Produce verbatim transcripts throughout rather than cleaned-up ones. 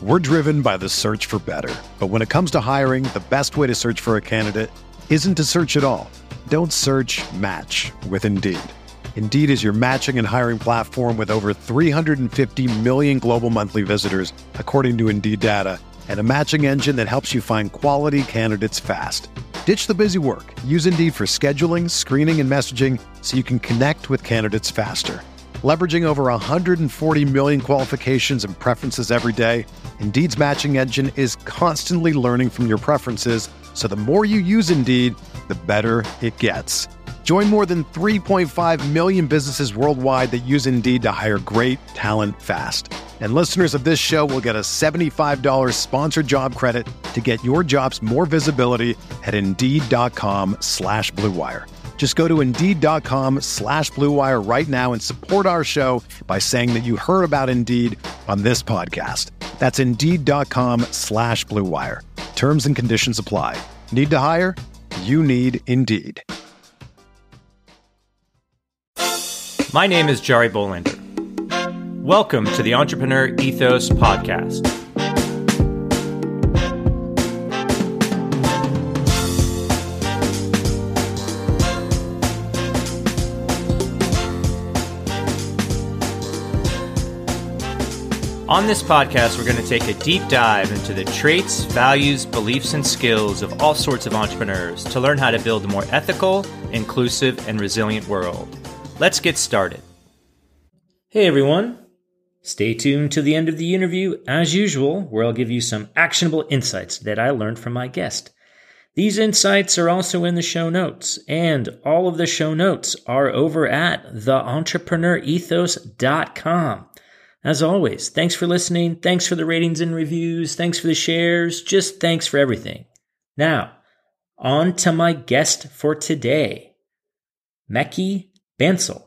We're driven by the search for better. But when it comes to hiring, the best way to search for a candidate isn't to search at all. Don't search, match with Indeed. Indeed is your matching and hiring platform with over three hundred fifty million global monthly visitors, according to Indeed data, and a matching engine that helps you find quality candidates fast. Ditch the busy work. Use Indeed for scheduling, screening, and messaging so you can connect with candidates faster. Leveraging over one hundred forty million qualifications and preferences every day, Indeed's matching engine is constantly learning from your preferences, so the more you use Indeed, the better it gets. Join more than three point five million businesses worldwide that use Indeed to hire great talent fast. And listeners of this show will get a seventy-five dollars sponsored job credit to get your jobs more visibility at Indeed.com slash Blue Wire. Just go to Indeed.com slash Blue Wire right now and support our show by saying that you heard about Indeed on this podcast. That's Indeed.com slash Blue Wire. Terms and conditions apply. Need to hire? You need Indeed. My name is Jari Bolander. Welcome to the Entrepreneur Ethos Podcast. On this podcast, we're going to take a deep dive into the traits, values, beliefs, and skills of all sorts of entrepreneurs to learn how to build a more ethical, inclusive, and resilient world. Let's get started. Hey everyone. Stay tuned to the end of the interview, as usual, where I'll give you some actionable insights that I learned from my guest. These insights are also in the show notes, and all of the show notes are over at the entrepreneur ethos dot com. As always, thanks for listening. Thanks for the ratings and reviews. Thanks for the shares. Just thanks for everything. Now, on to my guest for today, Mekhi Bansal,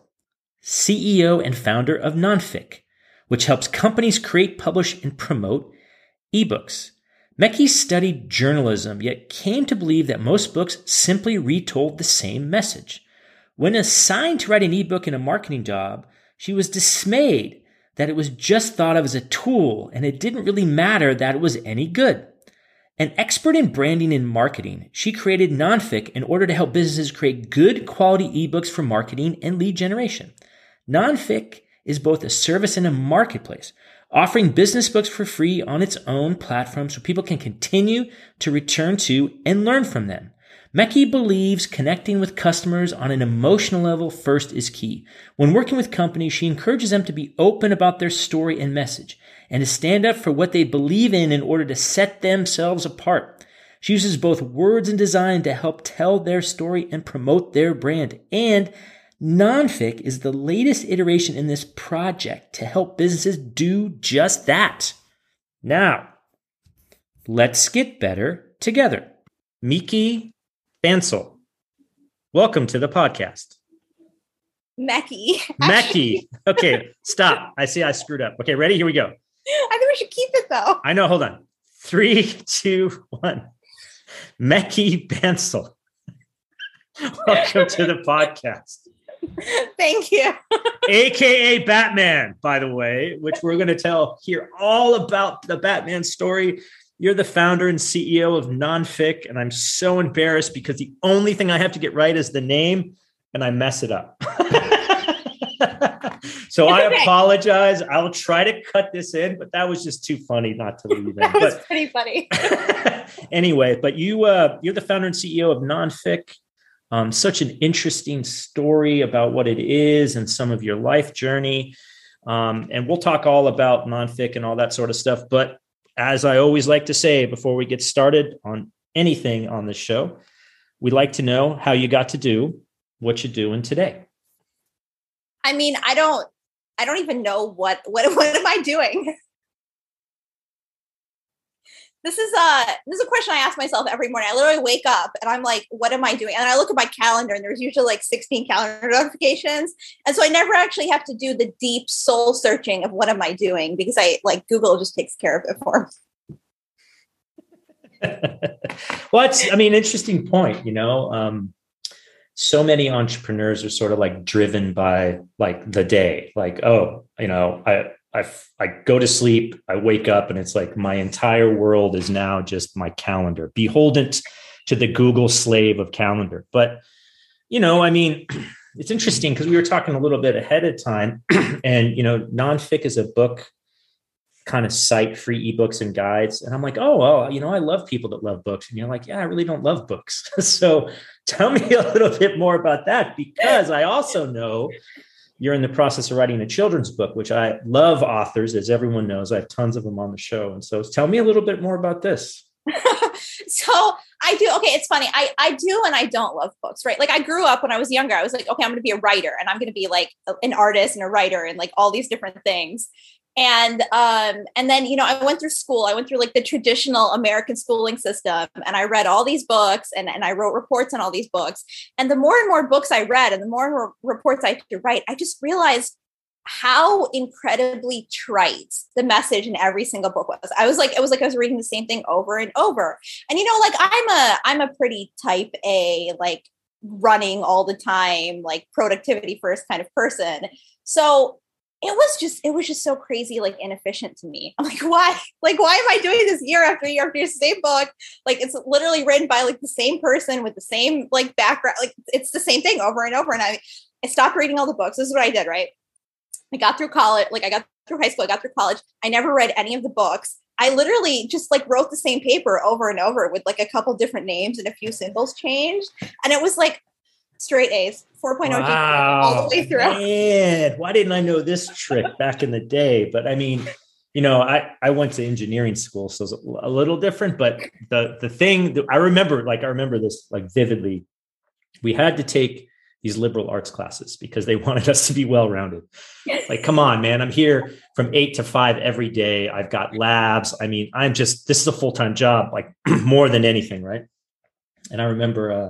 C E O and founder of Nonfic, which helps companies create, publish, and promote ebooks. Mekhi studied journalism, yet came to believe that most books simply retold the same message. When assigned to write an ebook in a marketing job, she was dismayed that it was just thought of as a tool and it didn't really matter that it was any good. An expert in branding and marketing, she created Nonfic in order to help businesses create good quality ebooks for marketing and lead generation. Nonfic is both a service and a marketplace, offering business books for free on its own platform so people can continue to return to and learn from them. Mekhi believes connecting with customers on an emotional level first is key. When working with companies, she encourages them to be open about their story and message and to stand up for what they believe in in order to set themselves apart. She uses both words and design to help tell their story and promote their brand. And Nonfic is the latest iteration in this project to help businesses do just that. Now, let's get better together. Mekhi Bansal, welcome to the podcast. Mekhi. Mekhi. Okay, stop. I see I screwed up. Okay, ready? Here we go. I think we should keep it though. I know. Hold on. Three, two, one. Mekhi Bansal. Welcome to the podcast. Thank you. A K A Batman, by the way, which we're going to tell here all about the Batman story. You're the founder and C E O of Nonfic, and I'm so embarrassed because the only thing I have to get right is the name, and I mess it up. So I okay. apologize. I'll try to cut this in, but that was just too funny not to leave in. That was but, pretty funny. Anyway, but you, uh, you're the founder and C E O of Nonfic. Um, such an interesting story about what it is and some of your life journey. Um, and we'll talk all about Nonfic and all that sort of stuff. But as I always like to say before we get started on anything on this show, we'd like to know how you got to do what you're doing today. I mean, I don't, I don't even know what, what, what am I doing? This is a, this is a question I ask myself every morning. I literally wake up and I'm like, what am I doing? And I look at my calendar and there's usually like sixteen calendar notifications. And so I never actually have to do the deep soul searching of what am I doing, because I like Google just takes care of it for me. Well, it's, I mean, interesting point, you know, um, so many entrepreneurs are sort of like driven by like the day, like, oh, you know, I, I, I go to sleep, I wake up, and it's like my entire world is now just my calendar, beholden to the Google slave of calendar. But, you know, I mean, it's interesting because we were talking a little bit ahead of time and, you know, Nonfic is a book kind of site, free ebooks and guides. And I'm like, oh, well, you know, I love people that love books. And you're like, yeah, I really don't love books. So tell me a little bit more about that, because I also know you're in the process of writing a children's book, which I love authors, as everyone knows. I have tons of them on the show. And so tell me a little bit more about this. So I do. Okay. It's funny. I, I do. And I don't love books, right? Like I grew up when I was younger, I was like, okay, I'm going to be a writer and I'm going to be like an artist and a writer and like all these different things. And, um, and then, you know, I went through school, I went through like the traditional American schooling system, and I read all these books and, and I wrote reports on all these books. And the more and more books I read and the more and more reports I had to write, I just realized how incredibly trite the message in every single book was. I was like, it was like I was reading the same thing over and over. And, you know, like I'm a, I'm a pretty type A, like running all the time, like productivity first kind of person. So it was just, it was just so crazy, like inefficient to me. I'm like, why? Like, why am I doing this year after year after year, same book? Like it's literally written by like the same person with the same like background. Like it's the same thing over and over. And I, I stopped reading all the books. This is what I did, right? I got through college, like I got through high school, I got through college. I never read any of the books. I literally just like wrote the same paper over and over with like a couple different names and a few symbols changed. And it was like straight A's, four point oh wow, all the way through. Man, why didn't I know this trick back in the day? But I mean, you know, I, I went to engineering school, so it's a little different. But the the thing that I remember, like I remember this like vividly, we had to take these liberal arts classes because they wanted us to be well-rounded. Like, come on, man, I'm here from eight to five every day. I've got labs. I mean, I'm just, this is a full-time job, like more than anything. Right. And I remember, uh,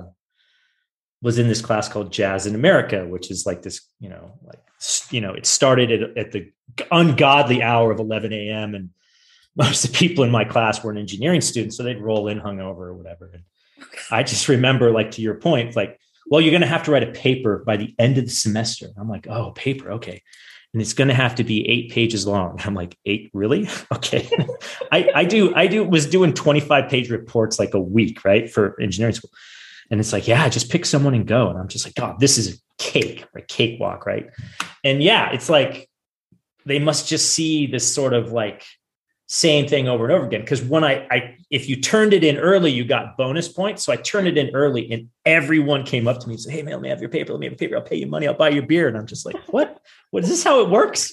was in this class called Jazz in America, which is like this, you know, like, you know, it started at, at the ungodly hour of eleven a.m. And most of the people in my class were an engineering students. So they'd roll in hungover or whatever. And I just remember, like, to your point, like, well, you're going to have to write a paper by the end of the semester. I'm like, oh, paper. Okay. And it's going to have to be eight pages long. I'm like, eight, really? Okay. I, I do, I do was doing twenty-five page reports like a week, right, for engineering school. And it's like, yeah, just pick someone and go. And I'm just like, God, this is a cake, a cakewalk, right? And yeah, it's like, they must just see this sort of like same thing over and over again. Because when I, I, if you turned it in early, you got bonus points. So I turned it in early and everyone came up to me and said, hey, man, let me have your paper. Let me have your paper. I'll pay you money. I'll buy you beer. And I'm just like, what? What is this how it works?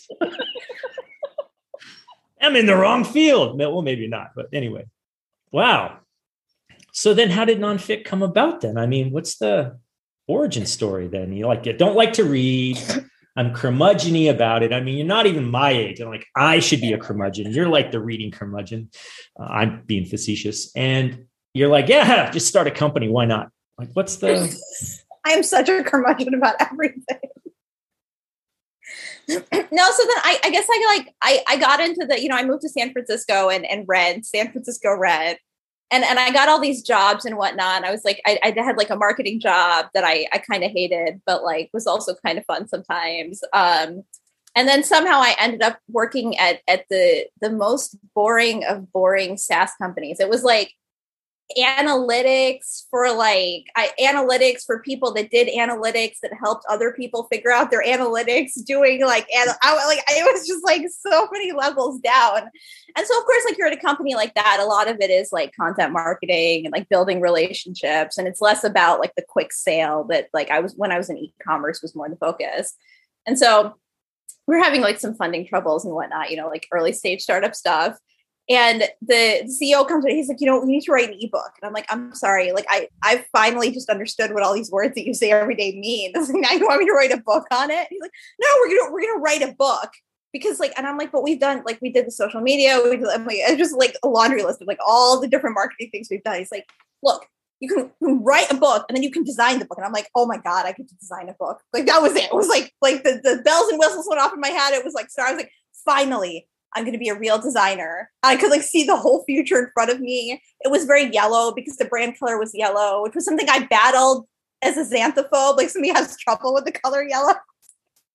I'm in the wrong field. Well, maybe not. But anyway, wow. So then how did Nonfic come about then? I mean, what's the origin story then? You like, you don't like to read. I'm curmudgeon-y about it. I mean, you're not even my age. I'm like, I should be a curmudgeon. You're like the reading curmudgeon. Uh, I'm being facetious. And you're like, yeah, just start a company. Why not? Like, what's the... I am such a curmudgeon about everything. No, so then I, I guess I like, I, I got into the, you know, I moved to San Francisco and, and read San Francisco Red. And and I got all these jobs and whatnot. And I was like, I, I had like a marketing job that I, I kind of hated, but like was also kind of fun sometimes. Um, and then somehow I ended up working at at the the most boring of boring SaaS companies. It was like analytics for like I, analytics for people that did analytics that helped other people figure out their analytics, doing like and I like it was just like so many levels down. And so of course, like you're at a company like that, a lot of it is like content marketing and like building relationships, and it's less about like the quick sale that like I was when I was in e-commerce was more the focus. And so we we're having like some funding troubles and whatnot, you know, like early stage startup stuff. And the C E O comes in, he's like, you know, we need to write an ebook. And I'm like, I'm sorry. Like, I, I finally just understood what all these words that you say every day mean. I was like, now you want me to write a book on it? And he's like, no, we're going to, we're going to write a book because like, and I'm like, but we've done, like, we did the social media. We did, I'm like, it's just like a laundry list of like all the different marketing things we've done. He's like, look, you can, you can write a book and then you can design the book. And I'm like, oh my God, I get to design a book. Like, that was it. It was like, like the, the bells and whistles went off in my head. It was like, so I was like, finally, I'm going to be a real designer. I could like see the whole future in front of me. It was very yellow because the brand color was yellow, which was something I battled as a xanthophobe. Like somebody has trouble with the color yellow.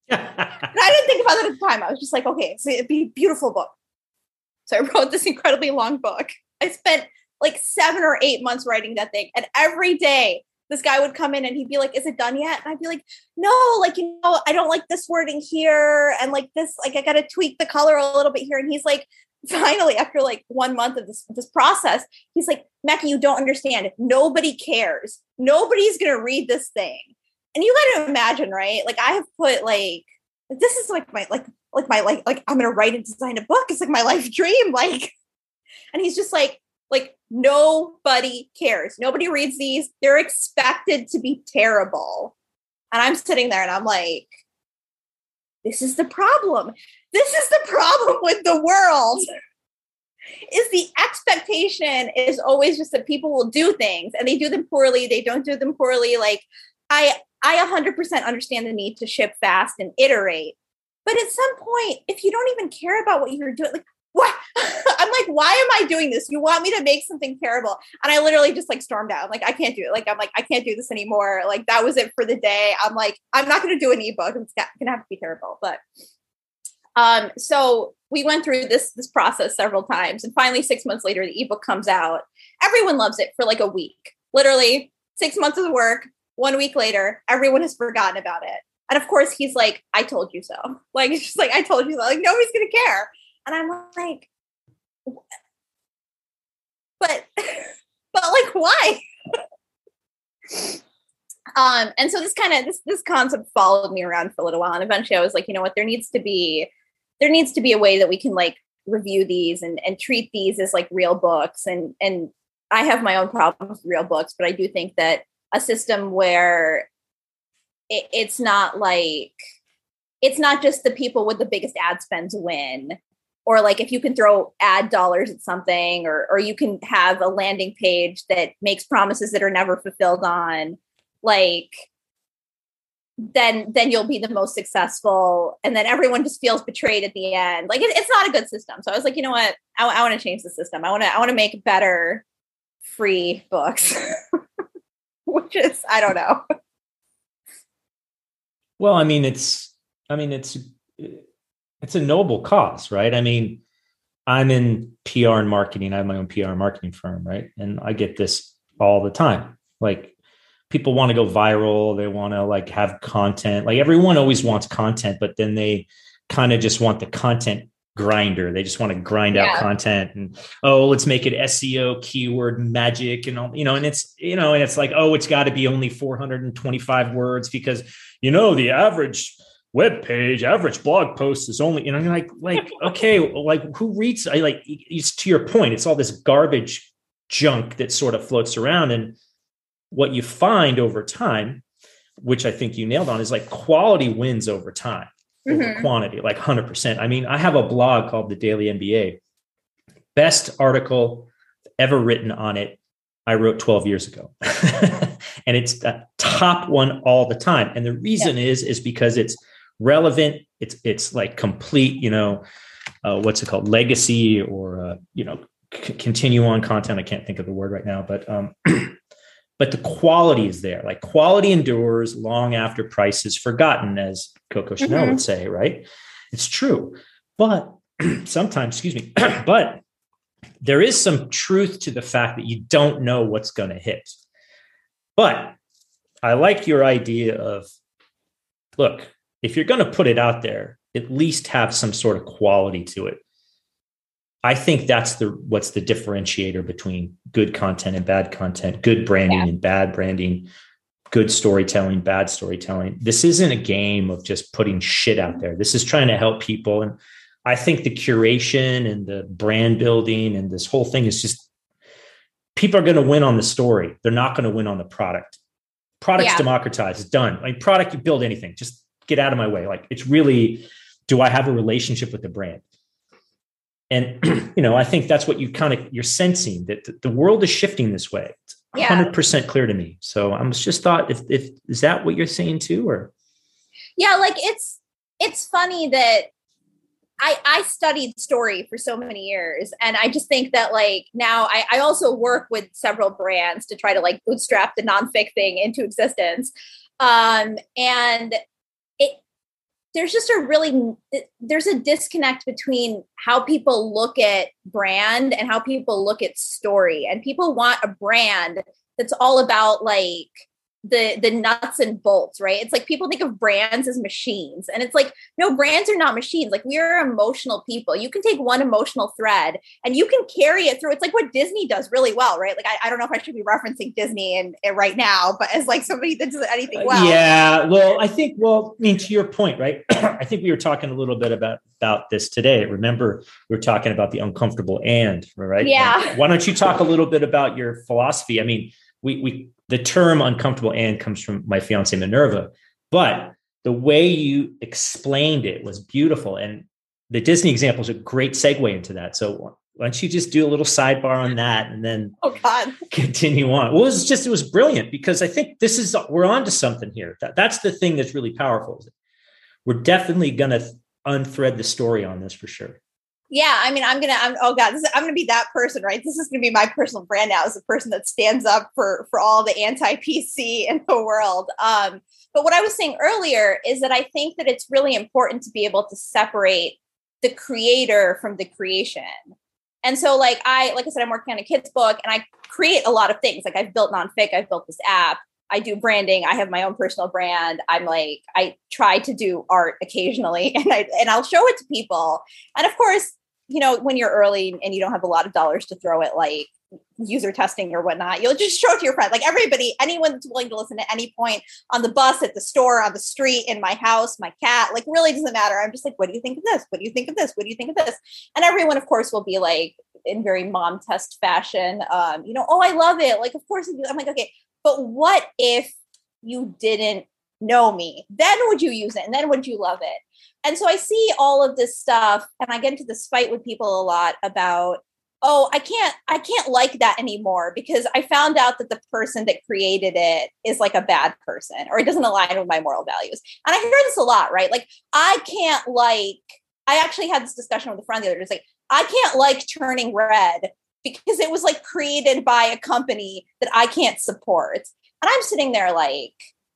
And I didn't think about it at the time. I was just like, okay, so it'd be a beautiful book. So I wrote this incredibly long book. I spent like seven or eight months writing that thing. And every day this guy would come in and he'd be like, is it done yet? And I'd be like, no, like, you know, I don't like this wording here. And like this, like, I got to tweak the color a little bit here. And he's like, finally, after like one month of this, this process, he's like, Mackie, you don't understand. Nobody cares. Nobody's going to read this thing. And you got to imagine, right? Like I have put like, this is like my, like, like my, like, like I'm going to write and design a book. It's like my life dream. Like, and he's just like, like nobody cares. Nobody reads these. They're expected to be terrible. And I'm sitting there and I'm like, this is the problem. This is the problem with the world. Is the expectation is always just that people will do things and they do them poorly. They don't do them poorly. Like I, I one hundred percent understand the need to ship fast and iterate. But at some point, if you don't even care about what you're doing, like, what? I'm like, why am I doing this? You want me to make something terrible? And I literally just like stormed out. I'm like, I can't do it. Like, I'm like, I can't do this anymore. Like, that was it for the day. I'm like, I'm not going to do an ebook. It's going to have to be terrible. But um, so we went through this, this process several times. And finally, six months later, the ebook comes out. Everyone loves it for like a week. Literally six months of work. One week later, everyone has forgotten about it. And of course, he's like, I told you so. Like, it's just like, I told you so. Like, nobody's going to care. And I'm like, but, but like, why? um, and so this kind of, this, this concept followed me around for a little while. And eventually I was like, you know what, there needs to be, there needs to be a way that we can like review these and, and treat these as like real books. And, and I have my own problems with real books, but I do think that a system where it, it's not like, it's not just the people with the biggest ad spends win. Or like if you can throw ad dollars at something, or or you can have a landing page that makes promises that are never fulfilled on, like then then you'll be the most successful. And then everyone just feels betrayed at the end. Like it, it's not a good system. So I was like, you know what? I, I want to change the system. I want to I want to make better free books, which is I don't know. Well, I mean, it's I mean, it's. It's a noble cause, right? I mean, I'm in P R and marketing. I have my own P R and marketing firm, right? And I get this all the time. Like people want to go viral. They want to like have content. Like everyone always wants content, but then they kind of just want the content grinder. They just want to grind yeah. out content and, oh, let's make it S E O keyword magic and all, you know, and it's, you know, and it's like, oh, it's got to be only four hundred twenty-five words because, you know, the average web page, average blog post is only, you know, you're like, like, okay, like who reads, I like, it's to your point, it's all this garbage junk that sort of floats around. And what you find over time, which I think you nailed on, is like quality wins over time, over mm-hmm. quantity, like one hundred percent. I mean, I have a blog called The Daily M B A. Best article ever written on it, I wrote twelve years ago. And it's the top one all the time. And the reason yeah. is, is because it's relevant. It's, it's like complete, you know, uh, what's it called? Legacy or, uh, you know, c- continue on content. I can't think of the word right now, but, um, but the quality is there. Like quality endures long after price is forgotten, as Coco Chanel mm-hmm. would say, right? It's true. But sometimes, excuse me, but there is some truth to the fact that you don't know what's going to hit. But I like your idea of, look, if you're going to put it out there, at least have some sort of quality to it. I think that's the what's the differentiator between good content and bad content, good branding yeah. and bad branding, good storytelling, bad storytelling. This isn't a game of just putting shit out there. This is trying to help people. And I think the curation and the brand building and this whole thing is just, people are going to win on the story. They're not going to win on the product. Product's yeah. democratized. It's done. Like product, you build anything. Just get out of my way. Like it's really, do I have a relationship with the brand? And, you know, I think that's what you kind of, you're sensing that the world is shifting this way. It's one hundred percent clear to me. So I was just thought if, if, is that what you're saying too, or? Yeah. Like it's, it's funny that I, I studied story for so many years. And I just think that like now I, I also work with several brands to try to like bootstrap the nonfic thing into existence. Um, and it, there's just a really, there's a disconnect between how people look at brand and how people look at story. And people want a brand that's all about like the the nuts and bolts, right? It's like people think of brands as machines, and it's like, no, brands are not machines. Like, we are emotional people. You can take one emotional thread and you can carry it through. It's like what Disney does really well, right? Like, I, I don't know if I should be referencing Disney and, and right now, but as like somebody that does anything well. Uh, yeah, well, I think, well, I mean, to your point, right? I think we were talking a little bit about about this today. Remember, we were talking about the uncomfortable and, right? Yeah. Like, why don't you talk a little bit about your philosophy? I mean, we we the term uncomfortable and comes from my fiance Minerva, but the way you explained it was beautiful. And the Disney example is a great segue into that. So why don't you just do a little sidebar on that and then oh God. continue on? Well, it was just, it was brilliant because I think this is, we're onto something here. That, that's the thing that's really powerful. We're definitely going to unthread the story on this for sure. Yeah, I mean, I'm gonna. I'm, oh God, this is, I'm gonna be that person, right? This is gonna be my personal brand now, as a person that stands up for for all the anti-P C in the world. Um, but what I was saying earlier is that I think that it's really important to be able to separate the creator from the creation. And so, like I, like I said, I'm working on a kid's book, and I create a lot of things. Like I've built Nonfic, I've built this app. I do branding. I have my own personal brand. I'm like, I try to do art occasionally, and I and I'll show it to people. And of course, you know, when you're early and you don't have a lot of dollars to throw at like user testing or whatnot, you'll just show it to your friend. Like everybody, anyone that's willing to listen at any point, on the bus, at the store, on the street, in my house, my cat, like really doesn't matter. I'm just like, what do you think of this? What do you think of this? What do you think of this? And everyone, of course, will be like, in very mom test fashion, um, you know, oh, I love it. Like, of course, I'm like, okay, but what if you didn't know me? Then would you use it? And then would you love it? And so I see all of this stuff, and I get into this fight with people a lot about, oh, I can't, I can't like that anymore because I found out that the person that created it is like a bad person, or it doesn't align with my moral values. And I hear this a lot, right? Like, I can't like, I actually had this discussion with a friend the other day. It's like, I can't like Turning Red because it was like created by a company that I can't support. And I'm sitting there like,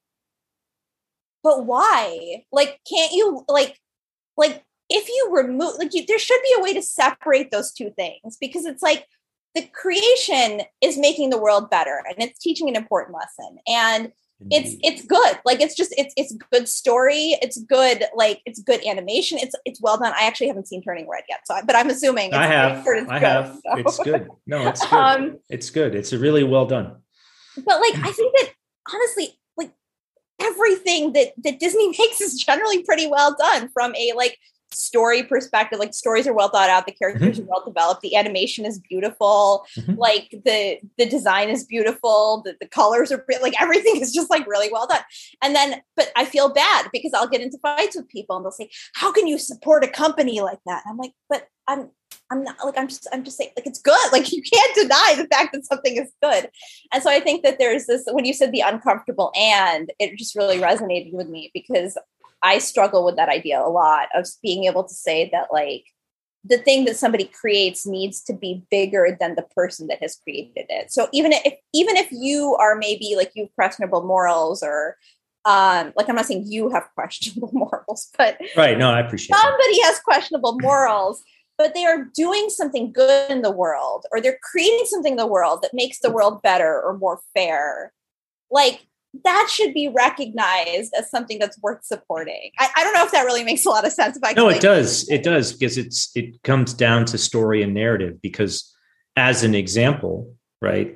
but why? Like, can't you like, like if you remove, like you, there should be a way to separate those two things, because it's like the creation is making the world better and it's teaching an important lesson. And Indeed. it's, it's good. Like, it's just, it's, it's good story. It's good. Like, it's good animation. It's, it's well done. I actually haven't seen Turning Red yet. So, but I'm assuming it's, I have, it's I good, have, so. It's good. No, it's good. Um, it's good. It's really well done. But like, I think that honestly, everything that, that Disney makes is generally pretty well done from a like story perspective. Like, stories are well thought out. The characters mm-hmm. are well developed. The animation is beautiful. Mm-hmm. Like the, the design is beautiful. The, the colors are like, everything is just like really well done. And then, but I feel bad because I'll get into fights with people and they'll say, how can you support a company like that? And I'm like, but I'm, I'm not like, I'm just, I'm just saying, like, it's good. Like, you can't deny the fact that something is good. And so I think that there's this, when you said the uncomfortable, and it just really resonated with me because I struggle with that idea a lot of being able to say that, like, the thing that somebody creates needs to be bigger than the person that has created it. So even if, even if you are maybe like you have questionable morals, or um, like, I'm not saying you have questionable morals, but right. No, I appreciate somebody that. has questionable morals, but they are doing something good in the world, or they're creating something in the world that makes the world better or more fair. Like, that should be recognized as something that's worth supporting. I, I don't know if that really makes a lot of sense. If I no, it does. It does, because it's, it comes down to story and narrative, because as an example, right.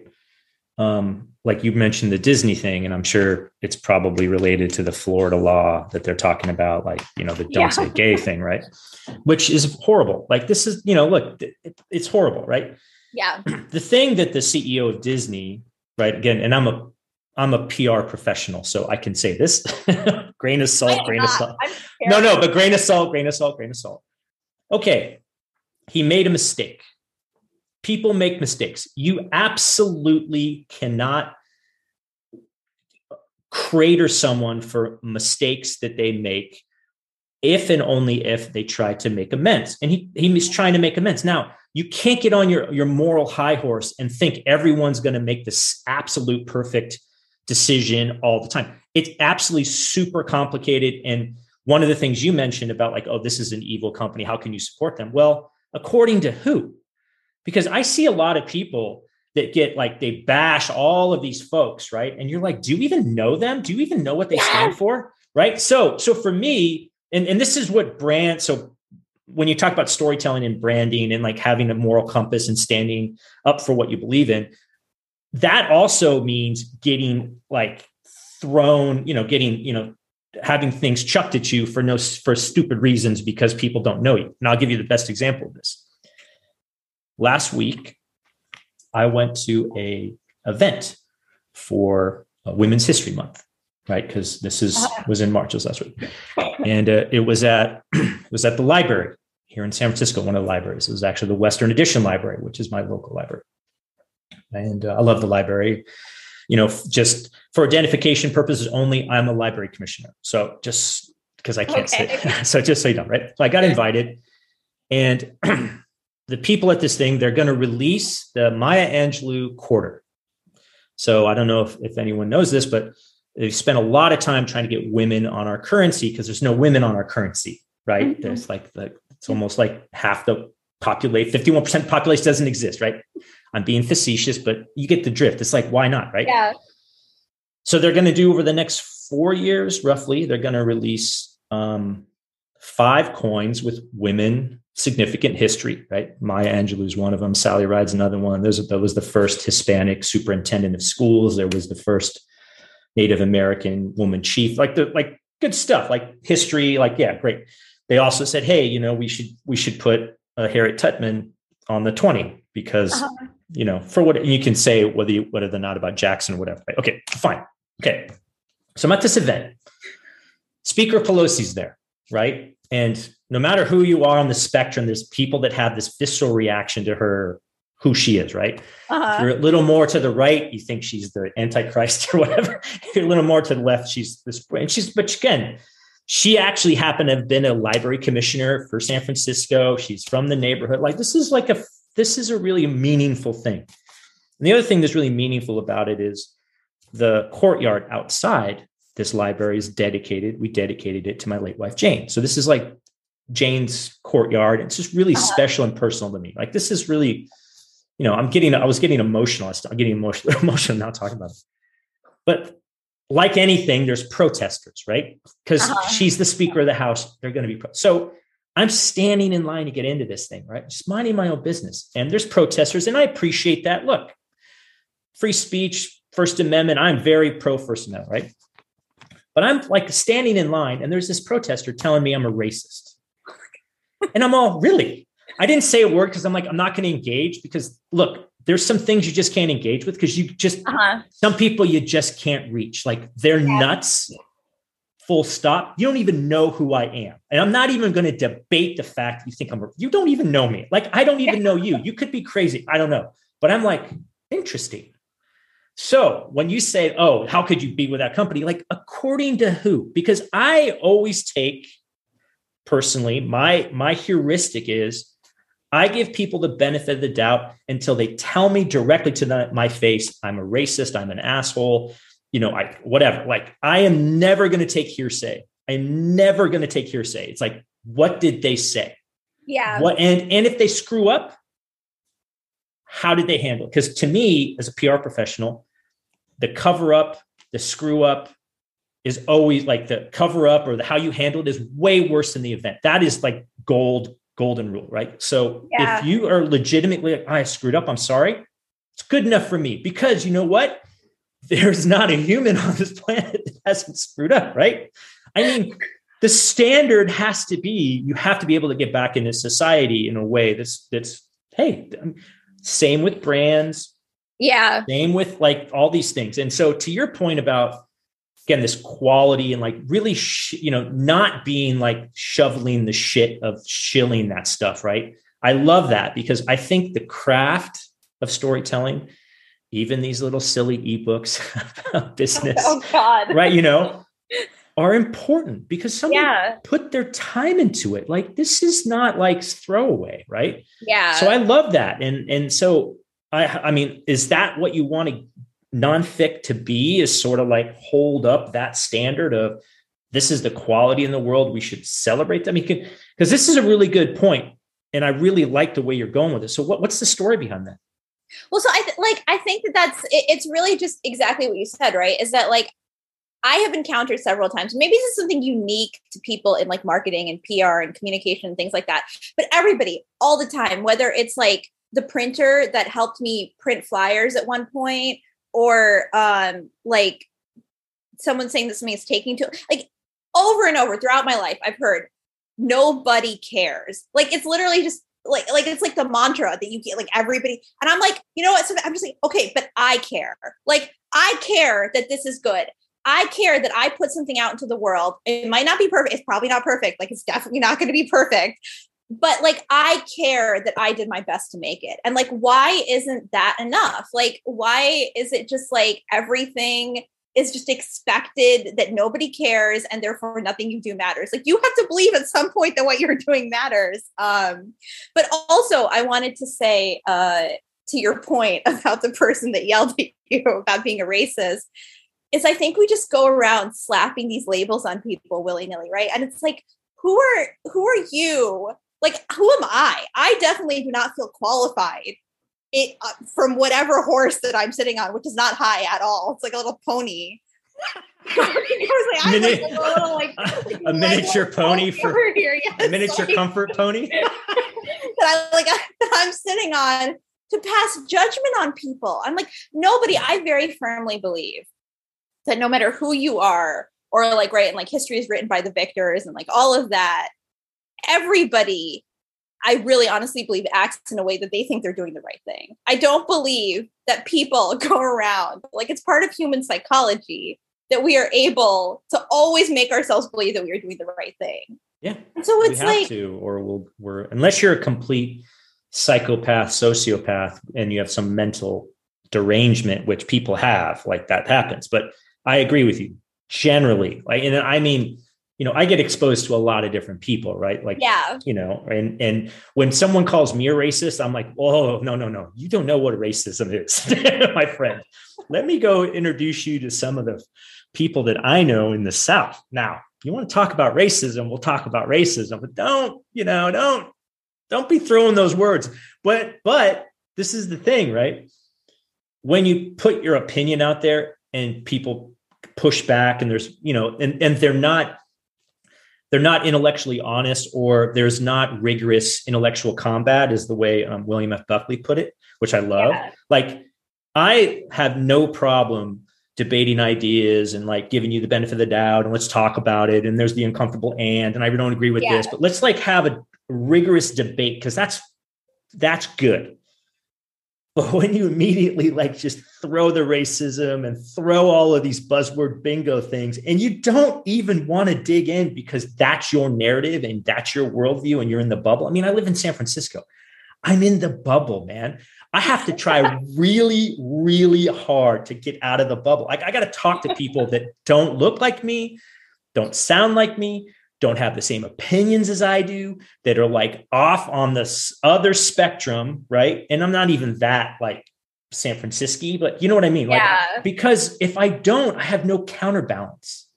Um, like you mentioned the Disney thing, and I'm sure it's probably related to the Florida law that they're talking about, like, you know, the don't yeah. say gay thing, right? Which is horrible. Like, this is, you know, look, it, it's horrible, right? Yeah. The thing that the C E O of Disney, right, again, and I'm a, I'm a P R professional, so I can say this, grain of salt, grain not. of salt. No, no, but grain of salt, grain of salt, grain of salt. Okay. He made a mistake. People make mistakes. You absolutely cannot crater someone for mistakes that they make, if and only if they try to make amends. And he, he was trying to make amends. Now, you can't get on your, your moral high horse and think everyone's going to make this absolute perfect decision all the time. It's absolutely super complicated. And one of the things you mentioned about like, oh, this is an evil company, how can you support them? Well, according to who? Because I see a lot of people that get like, they bash all of these folks, right? And you're like, do you even know them? Do you even know what they stand for? Right. So, so for me, and, and this is what brand, so when you talk about storytelling and branding and like having a moral compass and standing up for what you believe in, that also means getting like thrown, you know, getting, you know, having things chucked at you for no, for stupid reasons because people don't know you. And I'll give you the best example of this. Last week, I went to a event for uh, Women's History Month, right? Because this is was in March, it was last week, and uh, it was at it was at the library here in San Francisco, one of the libraries. It was actually the Western Addition Library, which is my local library, and uh, I love the library. You know, just for identification purposes only, I'm a library commissioner. So just because I can't okay. say, so just so you know, right? So I got invited, and the people at this thing, they're going to release the Maya Angelou quarter. So I don't know if, if anyone knows this, but they've spent a lot of time trying to get women on our currency because there's no women on our currency, right? Mm-hmm. There's like, the, it's almost like half the population, fifty-one percent population doesn't exist, right? I'm being facetious, but you get the drift. It's like, why not, right? Yeah. So they're going to do over the next four years, roughly, they're going to release um, five coins with women significant history, right? Maya Angelou is one of them. Sally Ride's another one. There's, there was the first Hispanic superintendent of schools. There was the first Native American woman chief, like the, like good stuff, like history, like, yeah, great. They also said, hey, you know, we should, we should put uh, Harriet Tubman on the twenty because, uh-huh. you know, for what you can say, whether you, whether they're not about Jackson or whatever. Right? Okay, fine. Okay. So I'm at this event. Speaker Pelosi's there, right? And no matter who you are on the spectrum, there's people that have this visceral reaction to her, who she is, right? Uh-huh. If you're a little more to the right, you think she's the Antichrist or whatever. If you're a little more to the left, she's this, and she's, but again, she actually happened to have been a library commissioner for San Francisco. She's from the neighborhood. Like, this is like a, this is a really meaningful thing. And the other thing that's really meaningful about it is the courtyard outside this library is dedicated. We dedicated it to my late wife, Jane. So this is like Jane's courtyard. It's just really uh-huh. special and personal to me. Like, this is really, you know, I'm getting, I was getting emotional. I'm getting emotional, emotional now talking about it. But like anything, there's protesters, right? Because uh-huh. she's the Speaker of the House. They're going to be, pro- so I'm standing in line to get into this thing, right? Just minding my own business. And there's protesters. And I appreciate that. Look, free speech, First Amendment. I'm very pro First Amendment, right? But I'm like standing in line and there's this protester telling me I'm a racist. And I'm all, really? I didn't say a word because I'm like, I'm not going to engage because look, there's some things you just can't engage with because you just, uh-huh. some people you just can't reach. Like, they're yeah. nuts, full stop. You don't even know who I am. And I'm not even going to debate the fact you think I'm, you don't even know me. Like, I don't even know you. You could be crazy. I don't know. But I'm like, interesting. So when you say, oh, how could you be with that company? Like, according to who? Because I always take personally, my, my heuristic is I give people the benefit of the doubt until they tell me directly to the, my face, I'm a racist, I'm an asshole, you know, I, whatever. Like, I am never going to take hearsay. I'm never going to take hearsay. It's like, what did they say? Yeah. What, and, and if they screw up, how did they handle it? Because to me, as a P R professional, the cover up, the screw up is always like the cover up or the how you handle it is way worse than the event. That is like gold, golden rule, right? So yeah. if you are legitimately like, I screwed up, I'm sorry. It's good enough for me because you know what? There's not a human on this planet that hasn't screwed up, right? I mean, the standard has to be, you have to be able to get back into society in a way that's, that's, hey, same with brands. Yeah. Same with like all these things. And so to your point about, again, this quality and like really, sh- you know, not being like shoveling the shit of shilling that stuff, right? I love that because I think the craft of storytelling, even these little silly ebooks about business, oh God, right? You know, are important because someone yeah. put their time into it. Like, this is not like throwaway, right? Yeah. So I love that. And, and so I, I mean, is that what you want to nonfic to be, is sort of like hold up that standard of this is the quality in the world. We should celebrate them. Because this is a really good point, and I really like the way you're going with it. So what, what's the story behind that? Well, so I th- like, I think that that's, it, it's really just exactly what you said, right? Is that like, I have encountered several times, maybe this is something unique to people in like marketing and P R and communication and things like that, but everybody all the time, whether it's like the printer that helped me print flyers at one point, or um, like someone saying that something is taking to, like over and over throughout my life, I've heard nobody cares. Like, it's literally just like, like, it's like the mantra that you get, like everybody. And I'm like, you know what? So I'm just like, okay, but I care. Like, I care that this is good. I care that I put something out into the world. It might not be perfect. It's probably not perfect. Like, it's definitely not going to be perfect. But like, I care that I did my best to make it. And like, why isn't that enough? Like, why is it just like everything is just expected, that nobody cares, and therefore nothing you do matters? Like, you have to believe at some point that what you're doing matters. Um, but also, I wanted to say uh, to your point about the person that yelled at you about being a racist, is I think we just go around slapping these labels on people willy-nilly, right? And it's like, who are who are you? Like, who am I? I definitely do not feel qualified it, uh, from whatever horse that I'm sitting on, which is not high at all. It's like a little pony. like, Mini- like a, little, like, a miniature pony for here. Yes, a miniature like, comfort pony that I like I, that I'm sitting on to pass judgment on people. I'm like, nobody. I very firmly believe that no matter who you are, or like, right, and like history is written by the victors and like all of that, everybody, I really honestly believe, acts in a way that they think they're doing the right thing. I don't believe that people go around, like, it's part of human psychology that we are able to always make ourselves believe that we are doing the right thing. Yeah. And so it's we have like, to, or we'll, we're, unless you're a complete psychopath, sociopath, and you have some mental derangement, which people have, like, that happens. But I agree with you generally. Like, and I mean, you know, I get exposed to a lot of different people, right? Like, yeah, you know, and, and when someone calls me a racist, I'm like, oh, no, no, no. You don't know what racism is, my friend. Let me go introduce you to some of the people that I know in the South. Now, you want to talk about racism, we'll talk about racism, but don't, you know, don't, don't be throwing those words. But, but this is the thing, right? When you put your opinion out there and people push back, and there's, you know, and, and they're not, they're not intellectually honest, or there's not rigorous intellectual combat, is the way um, William F. Buckley put it, which I love. Yeah. Like, I have no problem debating ideas and like giving you the benefit of the doubt, and let's talk about it. And there's the uncomfortable and, and I don't agree with yeah. this, but let's like have a rigorous debate, because that's, that's good. But when you immediately like just throw the racism and throw all of these buzzword bingo things, and you don't even want to dig in because that's your narrative and that's your worldview and you're in the bubble. I mean, I live in San Francisco. I'm in the bubble, man. I have to try really, really hard to get out of the bubble. Like, I got to talk to people that don't look like me, don't sound like me, don't have the same opinions as I do, that are like off on this other spectrum, right? And I'm not even that like San Francisco, but you know what I mean? Like, yeah. Because if I don't, I have no counterbalance.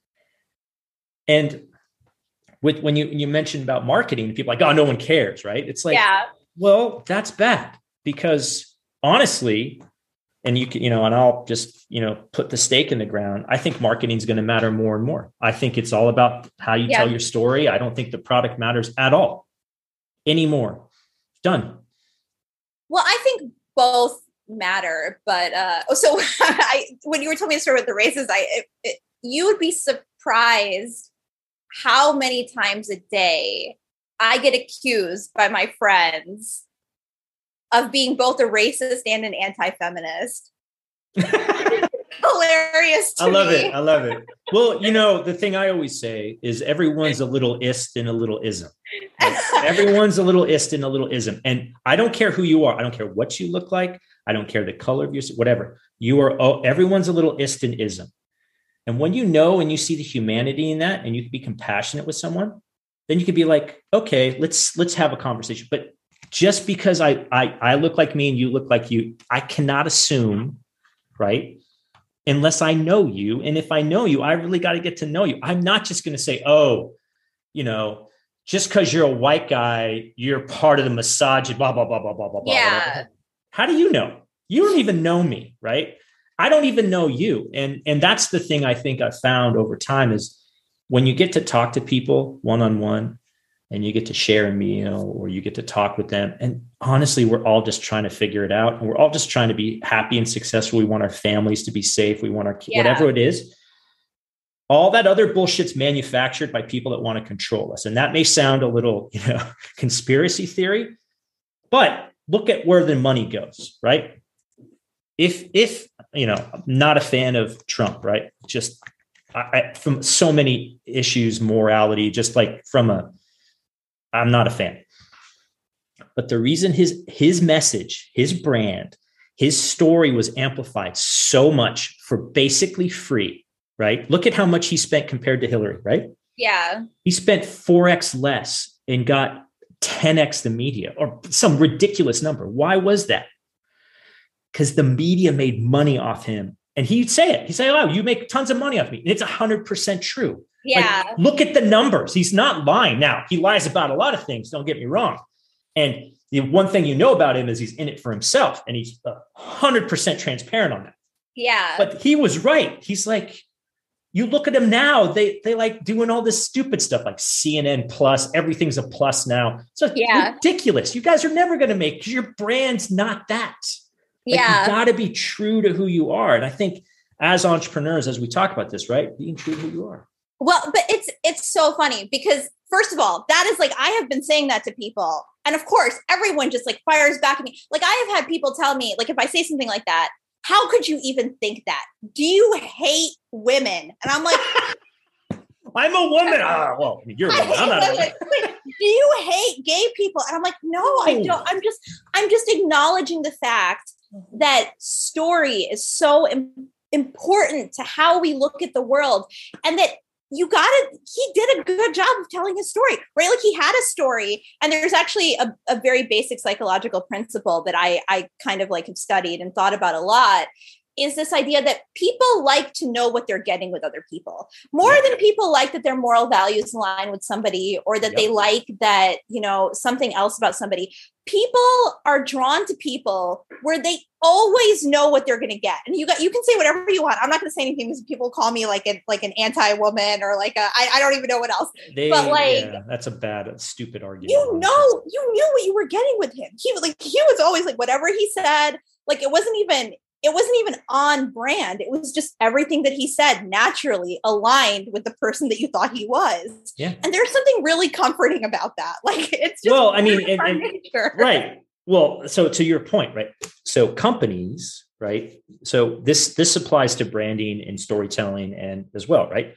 And with when you you mentioned about marketing, people are like, oh, no one cares, right? It's like, yeah. Well, that's bad, because honestly, and you can, you know, and I'll just, you know, put the stake in the ground. I think marketing is going to matter more and more. I think it's all about how you yeah. tell your story. I don't think the product matters at all anymore. Done. Well, I think both matter, but uh, so I, when you were telling me the story with the races, I, it, it, you would be surprised how many times a day I get accused by my friends of being both a racist and an anti-feminist. Hilarious to I love me. it. I love it. Well, you know, the thing I always say is everyone's a little ist and a little ism. Like, everyone's a little ist and a little ism. And I don't care who you are. I don't care what you look like. I don't care the color of your, whatever. You are, oh, everyone's a little ist and ism. And when you know and you see the humanity in that, and you can be compassionate with someone, then you could be like, okay, let's let's have a conversation. But just because I I I look like me and you look like you, I cannot assume, right? unless I know you. And if I know you, I really got to get to know you. I'm not just going to say, oh, you know, just because you're a white guy, you're part of the misogyny, blah, blah, blah, blah, blah, blah, yeah. blah. How do you know? You don't even know me, right? I don't even know you. And, and that's the thing I think I've found over time is when you get to talk to people one-on-one and you get to share a meal or you get to talk with them. And honestly, we're all just trying to figure it out. And we're all just trying to be happy and successful. We want our families to be safe. We want our, yeah. whatever it is. All that other bullshit's manufactured by people that want to control us. And that may sound a little, you know, conspiracy theory, but look at where the money goes, right? If, if, you know, I'm not a fan of Trump, right? Just I, I, from so many issues, morality, just like from a, I'm not a fan. But the reason his, his message, his brand, his story was amplified so much for basically free, right? Look at how much he spent compared to Hillary, right? Yeah. He spent four X less and got ten X the media or some ridiculous number. Why was that? Because the media made money off him. And he'd say it. He'd say, oh, you make tons of money off me. And it's one hundred percent true. Yeah. Like, look at the numbers. He's not lying. Now, he lies about a lot of things. Don't get me wrong. And the one thing you know about him is he's in it for himself. And he's one hundred percent transparent on that. Yeah. But he was right. He's like, you look at him now, they they like doing all this stupid stuff like C N N plus, everything's a plus now. So yeah. ridiculous. You guys are never going to make, because your brand's not that. Like, yeah. you got to be true to who you are. And I think as entrepreneurs, as we talk about this, right, being true to who you are. Well, but it's it's so funny because first of all, that is like, I have been saying that to people. And of course, everyone just like fires back at me. Like I have had people tell me, like, if I say something like that, how could you even think that? Do you hate women? And I'm like, I'm a woman. Ah, well, you're a woman. I'm not a woman. Do you hate gay people? And I'm like, no, I don't. I'm just, I'm just acknowledging the fact that story is so im- important to how we look at the world, and that you got to, he did a good job of telling his story, right? Like he had a story, and there's actually a, a very basic psychological principle that I, I kind of like have studied and thought about a lot, is this idea that people like to know what they're getting with other people more than people like that their moral values align with somebody, or that yep. they like that, you know, something else about somebody. People are drawn to people where they always know what they're going to get. And you got, you can say whatever you want. I'm not going to say anything because people call me like a, like an anti-woman or like a, I, I don't even know what else, they, but like, yeah, that's a bad, stupid argument. You know, you knew what you were getting with him. He was like, he was always like, whatever he said, like, it wasn't even, it wasn't even on brand. It was just everything that he said naturally aligned with the person that you thought he was. Yeah. And there's something really comforting about that. Like, it's just, well, I mean, and, and, right. Well, so to your point, right. So companies, right. So this, this applies to branding and storytelling and as well, right.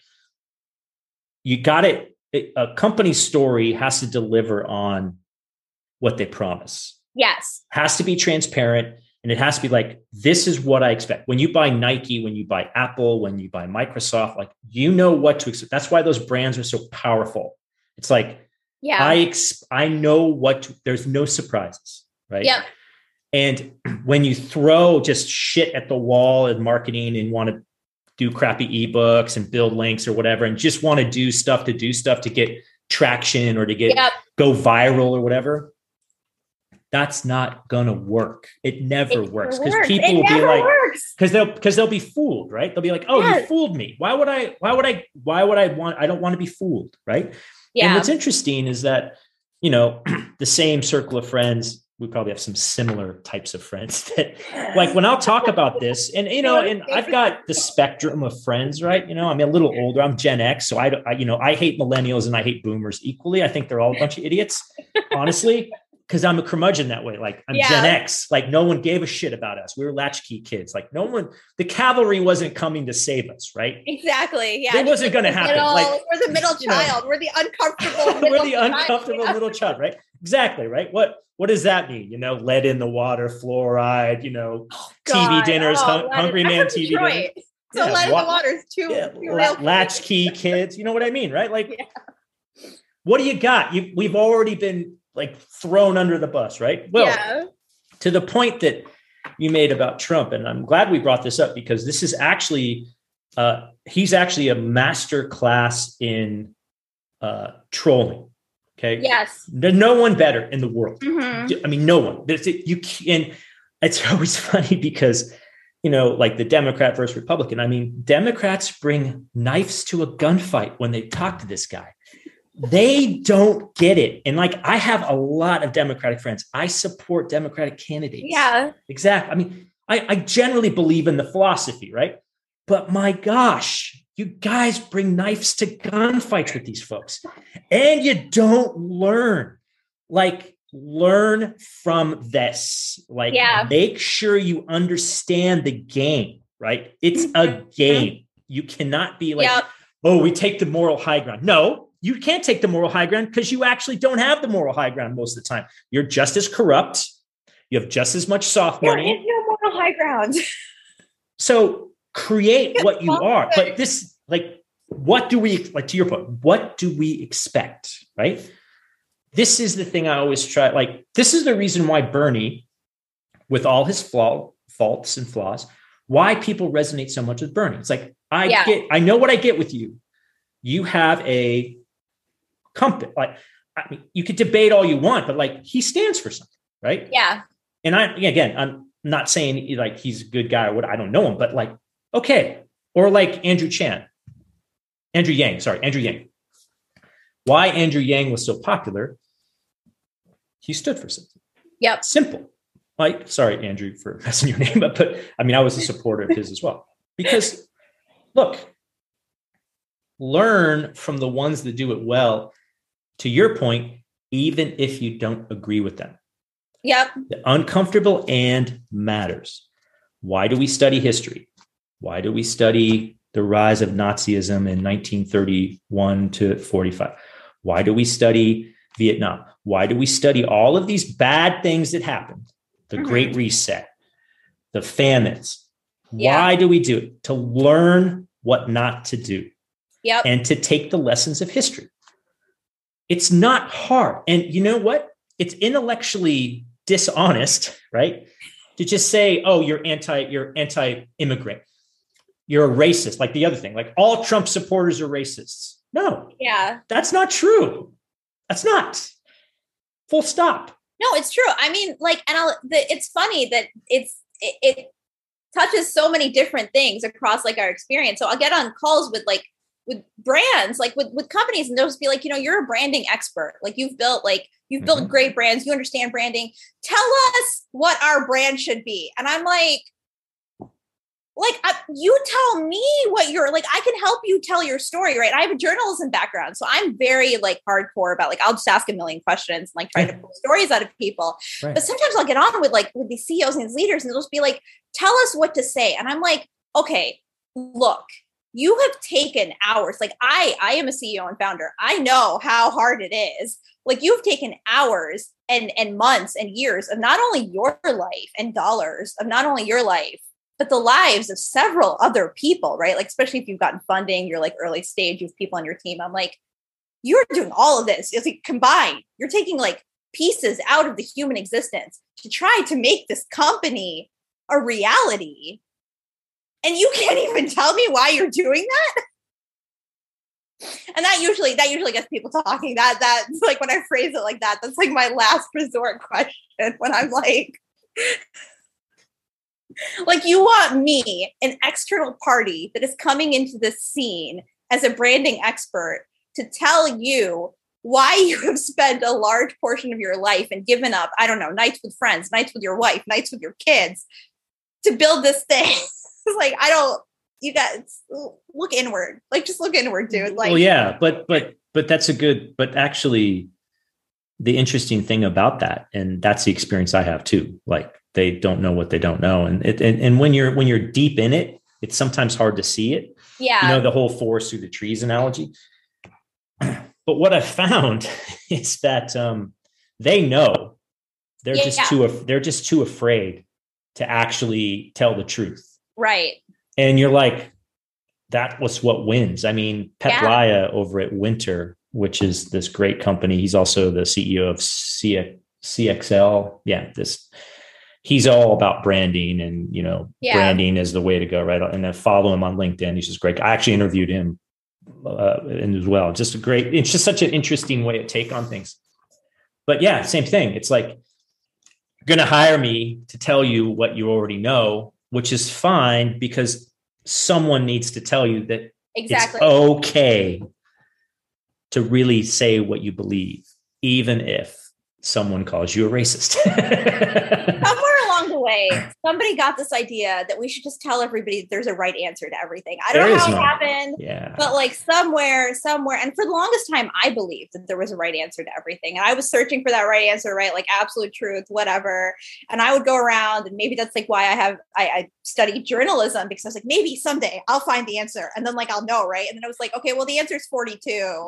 You got it. A company's story has to deliver on what they promise. Yes. Has to be transparent. And it has to be like, this is what I expect. When you buy Nike, when you buy Apple, when you buy Microsoft, like, you know what to expect. That's why those brands are so powerful. It's like, yeah, I ex- I know what to, there's no surprises, right? Yeah. And when you throw just shit at the wall in marketing and want to do crappy ebooks and build links or whatever, and just want to do stuff to do stuff to get traction or to get yep. go viral or whatever, that's not gonna work. It never it works because people it will be like, because they'll because they'll be fooled, right? They'll be like, "Oh, yes. You fooled me. Why would I? Why would I? Why would I want? I don't want to be fooled, right?" Yeah. And what's interesting is that, you know, the same circle of friends. We probably have some similar types of friends that, like, when I'll talk about this, and you know, and I've got the spectrum of friends, right? You know, I'm a little older. I'm Gen X, so I, I you know, I hate millennials and I hate boomers equally. I think they're all a bunch of idiots, honestly. Because I'm a curmudgeon that way. Like, I'm yeah. Gen X. Like, no one gave a shit about us. We were latchkey kids. Like, no one, the cavalry wasn't coming to save us, right? Exactly. Yeah. It wasn't going to happen. Middle, like, we're the middle child. Know, we're the uncomfortable middle We're the uncomfortable child. middle child, right? Exactly, right? What What does that mean? You know, lead in the water, fluoride, you know, oh, T V dinners, oh, hun- Hungry Man T V dinners. So yeah, lead in wa- the water is too, yeah, too la- latchkey kids. You know what I mean, right? Like, yeah. What do you got? You, we've already been like thrown under the bus, right? Well, yeah. to the point that you made about Trump. And I'm glad we brought this up because this is actually, uh, he's actually a master class in uh, trolling. Okay. Yes. There's no one better in the world. Mm-hmm. I mean, no one. There's, you can. It's always funny because, you know, like the Democrat versus Republican. I mean, Democrats bring knives to a gunfight when they talk to this guy. They don't get it. And like, I have a lot of Democratic friends. I support Democratic candidates. Yeah. Exactly. I mean, I, I generally believe in the philosophy, right? But my gosh, you guys bring knives to gunfights with these folks and you don't learn. Like, learn from this. Like, yeah. make sure you understand the game, right? It's a game. You cannot be like, yep. oh, we take the moral high ground. No, you can't take the moral high ground because you actually don't have the moral high ground most of the time. You're just as corrupt. You have just as much soft money. There is no moral high ground. So create what you are. But this, like, what do we, like to your point, what do we expect, right? This is the thing I always try. Like, this is the reason why Bernie, with all his flaw, faults and flaws, why people resonate so much with Bernie. It's like, I yeah. get, I know what I get with you. You have a compass. Like, I mean, you could debate all you want, but like, he stands for something, right? Yeah. And I, again, I'm not saying like he's a good guy or what, I don't know him, but like, okay. Or like Andrew Chan, Andrew Yang, sorry, Andrew Yang. Why Andrew Yang was so popular, he stood for something. Yep. Simple. Like, sorry, Andrew, for messing your name up, but I mean, I was a supporter of his as well. Because look, learn from the ones that do it well. To your point, even if you don't agree with them. Yep. The uncomfortable and matters. Why do we study history? Why do we study the rise of Nazism in nineteen thirty-one to forty-five? Why do we study Vietnam? Why do we study all of these bad things that happened? The mm-hmm. Great Reset, the famines. Yeah. Why do we do it? To learn what not to do. Yep. And to take the lessons of history. It's not hard. And you know what? It's intellectually dishonest, right? To just say, oh, you're anti, you're anti-immigrant. You're a racist. Like the other thing, like all Trump supporters are racists. No. Yeah. That's not true. That's not. Full stop. No, it's true. I mean, like, and I'll, the, it's funny that it's, it, it touches so many different things across like our experience. So I'll get on calls with like, with brands, like with, with companies, and they'll just be like, you know, you're a branding expert. Like you've built, like you've built mm-hmm. great brands. You understand branding. Tell us what our brand should be. And I'm like, like, I, you tell me what you're like, I can help you tell your story, right? I have a journalism background. So I'm very like hardcore about like, I'll just ask a million questions and like try right. to pull stories out of people. Right. But sometimes I'll get on with like, with these C E Os and these leaders and they'll just be like, tell us what to say. And I'm like, okay, look, you have taken hours. Like I, I am a C E O and founder. I know how hard it is. Like you've taken hours and, and months and years of not only your life and dollars of not only your life, but the lives of several other people, right? Like, especially if you've gotten funding, you're like early stage, you have people on your team. I'm like, you're doing all of this. It's like combined. You're taking like pieces out of the human existence to try to make this company a reality. And you can't even tell me why you're doing that. And that usually, that usually gets people talking. That, that's like when I phrase it like that, that's like my last resort question when I'm like, like you want me, an external party that is coming into this scene as a branding expert to tell you why you have spent a large portion of your life and given up, I don't know, nights with friends, nights with your wife, nights with your kids to build this thing. It's like, I don't, you guys look inward, like just look inward, dude. Like, well, yeah, but, but, but that's a good, but actually the interesting thing about that, and that's the experience I have too. Like they don't know what they don't know. And it, and, and when you're, when you're deep in it, it's sometimes hard to see it. Yeah. You know, the whole forest through the trees analogy. But what I found is that um, they know they're yeah, just yeah. too, they're just too afraid to actually tell the truth. Right. And you're like, that was what wins. I mean, Pep yeah. Laja over at Winter, which is this great company. He's also the C E O of C X L. Yeah. This, he's all about branding and, you know, Yeah. branding is the way to go. Right. And then follow him on LinkedIn. He's just great. I actually interviewed him uh, and as well. Just a great, it's just such an interesting way to take on things. But yeah, same thing. It's like, you're going to hire me to tell you what you already know, which is fine because someone needs to tell you that Exactly. it's okay to really say what you believe, even if someone calls you a racist. Somewhere along the way, somebody got this idea that we should just tell everybody that there's a right answer to everything. I don't There know how is it none. happened, Yeah. but like somewhere, somewhere, and for the longest time, I believed that there was a right answer to everything. And I was searching for that right answer, right? Like absolute truth, whatever. And I would go around, and maybe that's like why I have, I, I studied journalism, because I was like, maybe someday I'll find the answer. And then like, I'll know, right? And then I was like, okay, well, the answer is forty-two.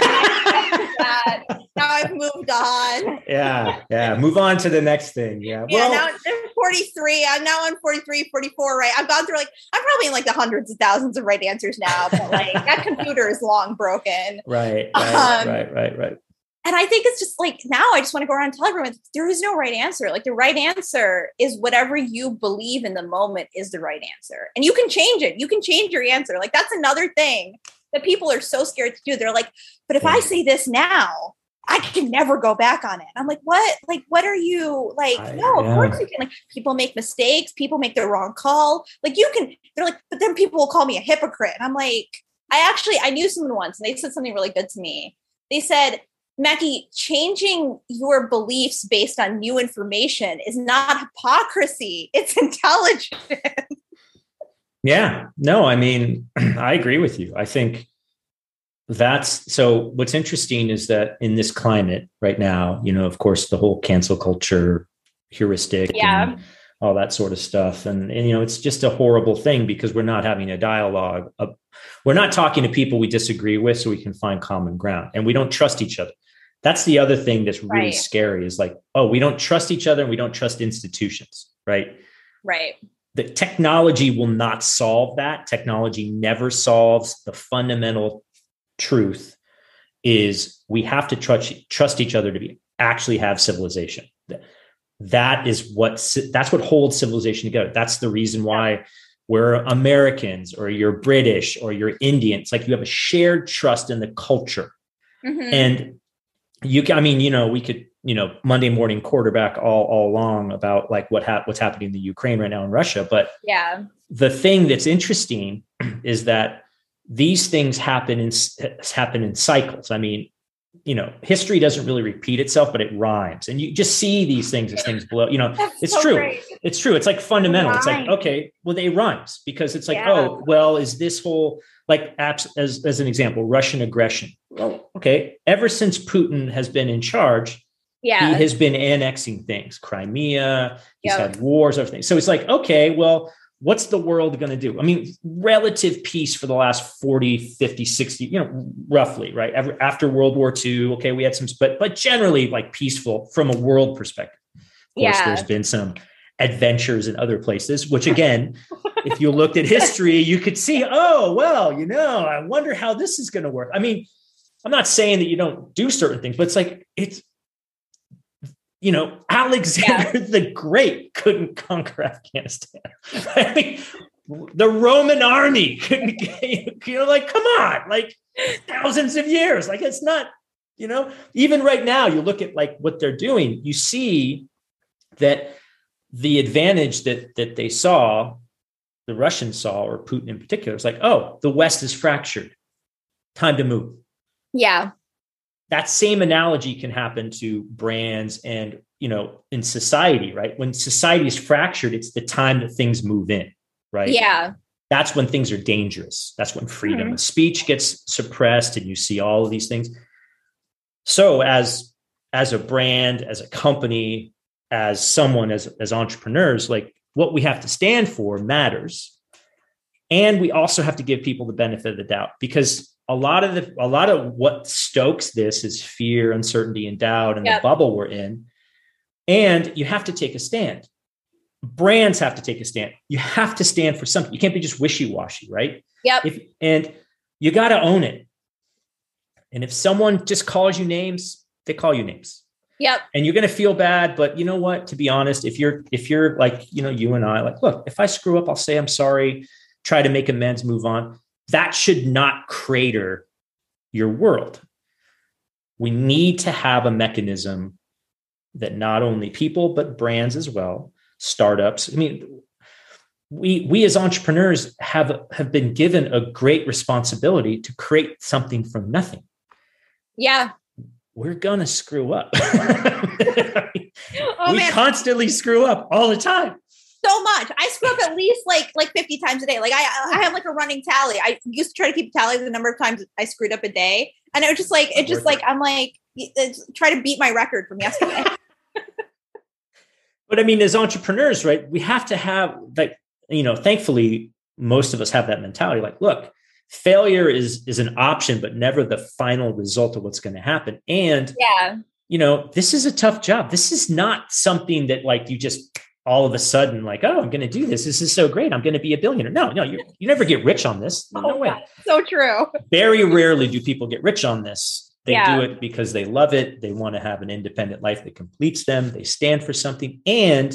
That. Now I've moved on. Yeah. Yeah. Move on to the next thing. Yeah. Yeah, Well, now I'm forty-three. I'm now on forty-three, forty-four, right? I've gone through like, I'm probably in like the hundreds of thousands of right answers now, but like that computer is long broken. right, right, Um, right, right, right. And I think it's just like, now I just want to go around and tell everyone there is no right answer. Like the right answer is whatever you believe in the moment is the right answer. And you can change it. You can change your answer. Like that's another thing that people are so scared to do. They're like, but if I say this now, I can never go back on it. I'm like, what? Like, what are you like? I, no, of yeah. course you can. Like, people make mistakes. People make the wrong call. Like, you can. They're like, but then people will call me a hypocrite. And I'm like, I actually, I knew someone once, and they said something really good to me. They said, Mackie, changing your beliefs based on new information is not hypocrisy. It's intelligence. Yeah. No, I mean, I agree with you. I think that's so what's interesting is that in this climate right now, you know, of course, the whole cancel culture heuristic Yeah. and all that sort of stuff. And, and, you know, it's just a horrible thing because we're not having a dialogue. Uh, we're not talking to people we disagree with so we can find common ground, and we don't trust each other. That's the other thing that's really Right. scary is like, oh, we don't trust each other and we don't trust institutions, right? Right. The technology will not solve that. Technology never solves the fundamental truth is we have to trust, trust each other to be actually have civilization. That is what, that's what holds civilization together. That's the reason why we're Americans or you're British or you're Indian. It's like you have a shared trust in the culture. Mm-hmm. And you can, I mean, you know, we could, you know, Monday morning quarterback all, all along about like what hap- what's happening in the Ukraine right now in Russia. But yeah, the thing that's interesting is that these things happen in happen in cycles. I mean, you know, history doesn't really repeat itself, but it rhymes, and you just see these things as things blow. You know, That's it's so true. great. It's true. It's like fundamental. It's like, Rhyme. okay, well, they rhymes because it's like, Yeah. oh, well, is this whole like apps as as an example, Russian aggression? Well, okay, ever since Putin has been in charge, Yeah. he has been annexing things, Crimea. He's Yep. had wars, everything. So it's like, okay, well, what's the world going to do? I mean, relative peace for the last forty, fifty, sixty, you know, roughly, right? Ever, after World War Two, okay, we had some, but, but generally like peaceful from a world perspective. Of course, Yeah. there's been some adventures in other places, which again, if you looked at history, you could see, oh, well, you know, I wonder how this is going to work. I mean, I'm not saying that you don't do certain things, but it's like, it's, you know, Alexander yeah. the Great couldn't conquer Afghanistan. I mean, the Roman army couldn't, you know, like, come on, like thousands of years. Like, it's not, you know, even right now, you look at like what they're doing, you see that the advantage that that they saw, the Russians saw, or Putin in particular, is like, oh, the West is fractured. Time to move. Yeah. That same analogy can happen to brands and, you know, in society, right? When society is fractured, it's the time that things move in, right? Yeah. That's when things are dangerous. That's when freedom Mm-hmm. of speech gets suppressed and you see all of these things. So as, as a brand, as a company, as someone, as, as entrepreneurs, like what we have to stand for matters. And we also have to give people the benefit of the doubt, because a lot of the, a lot of what stokes this is fear, uncertainty, and doubt, and yep. the bubble we're in. And you have to take a stand. Brands have to take a stand. You have to stand for something. You can't be just wishy-washy, right? Yep. If, and you got to own it. And if someone just calls you names, they call you names. Yep. And you're going to feel bad, but you know what, to be honest, if you're, if you're like, you know, you and I, like, look, if I screw up, I'll say, I'm sorry, try to make amends, move on. That should not crater your world. We need to have a mechanism that not only people, but brands as well, startups. I mean, we, we as entrepreneurs have, have been given a great responsibility to create something from nothing. Yeah. We're going to screw up. Oh, we man. constantly screw up all the time. So much. I screw up at least like like fifty times a day. Like I I have like a running tally. I used to try to keep a tally of the number of times I screwed up a day. And it was just like, it just like, I'm like, it's, try to beat my record from yesterday. But I mean, as entrepreneurs, right, we have to have like, you know, thankfully, most of us have that mentality. Like, look, failure is, is an option, but never the final result of what's going to happen. And, yeah, you know, this is a tough job. This is not something that like you just all of a sudden like, oh, I'm going to do this. This is so great. I'm going to be a billionaire. No, no, you you never get rich on this. No, no way. God, so true. Very rarely do people get rich on this. They Yeah. do it because they love it. They want to have an independent life that completes them. They stand for something. And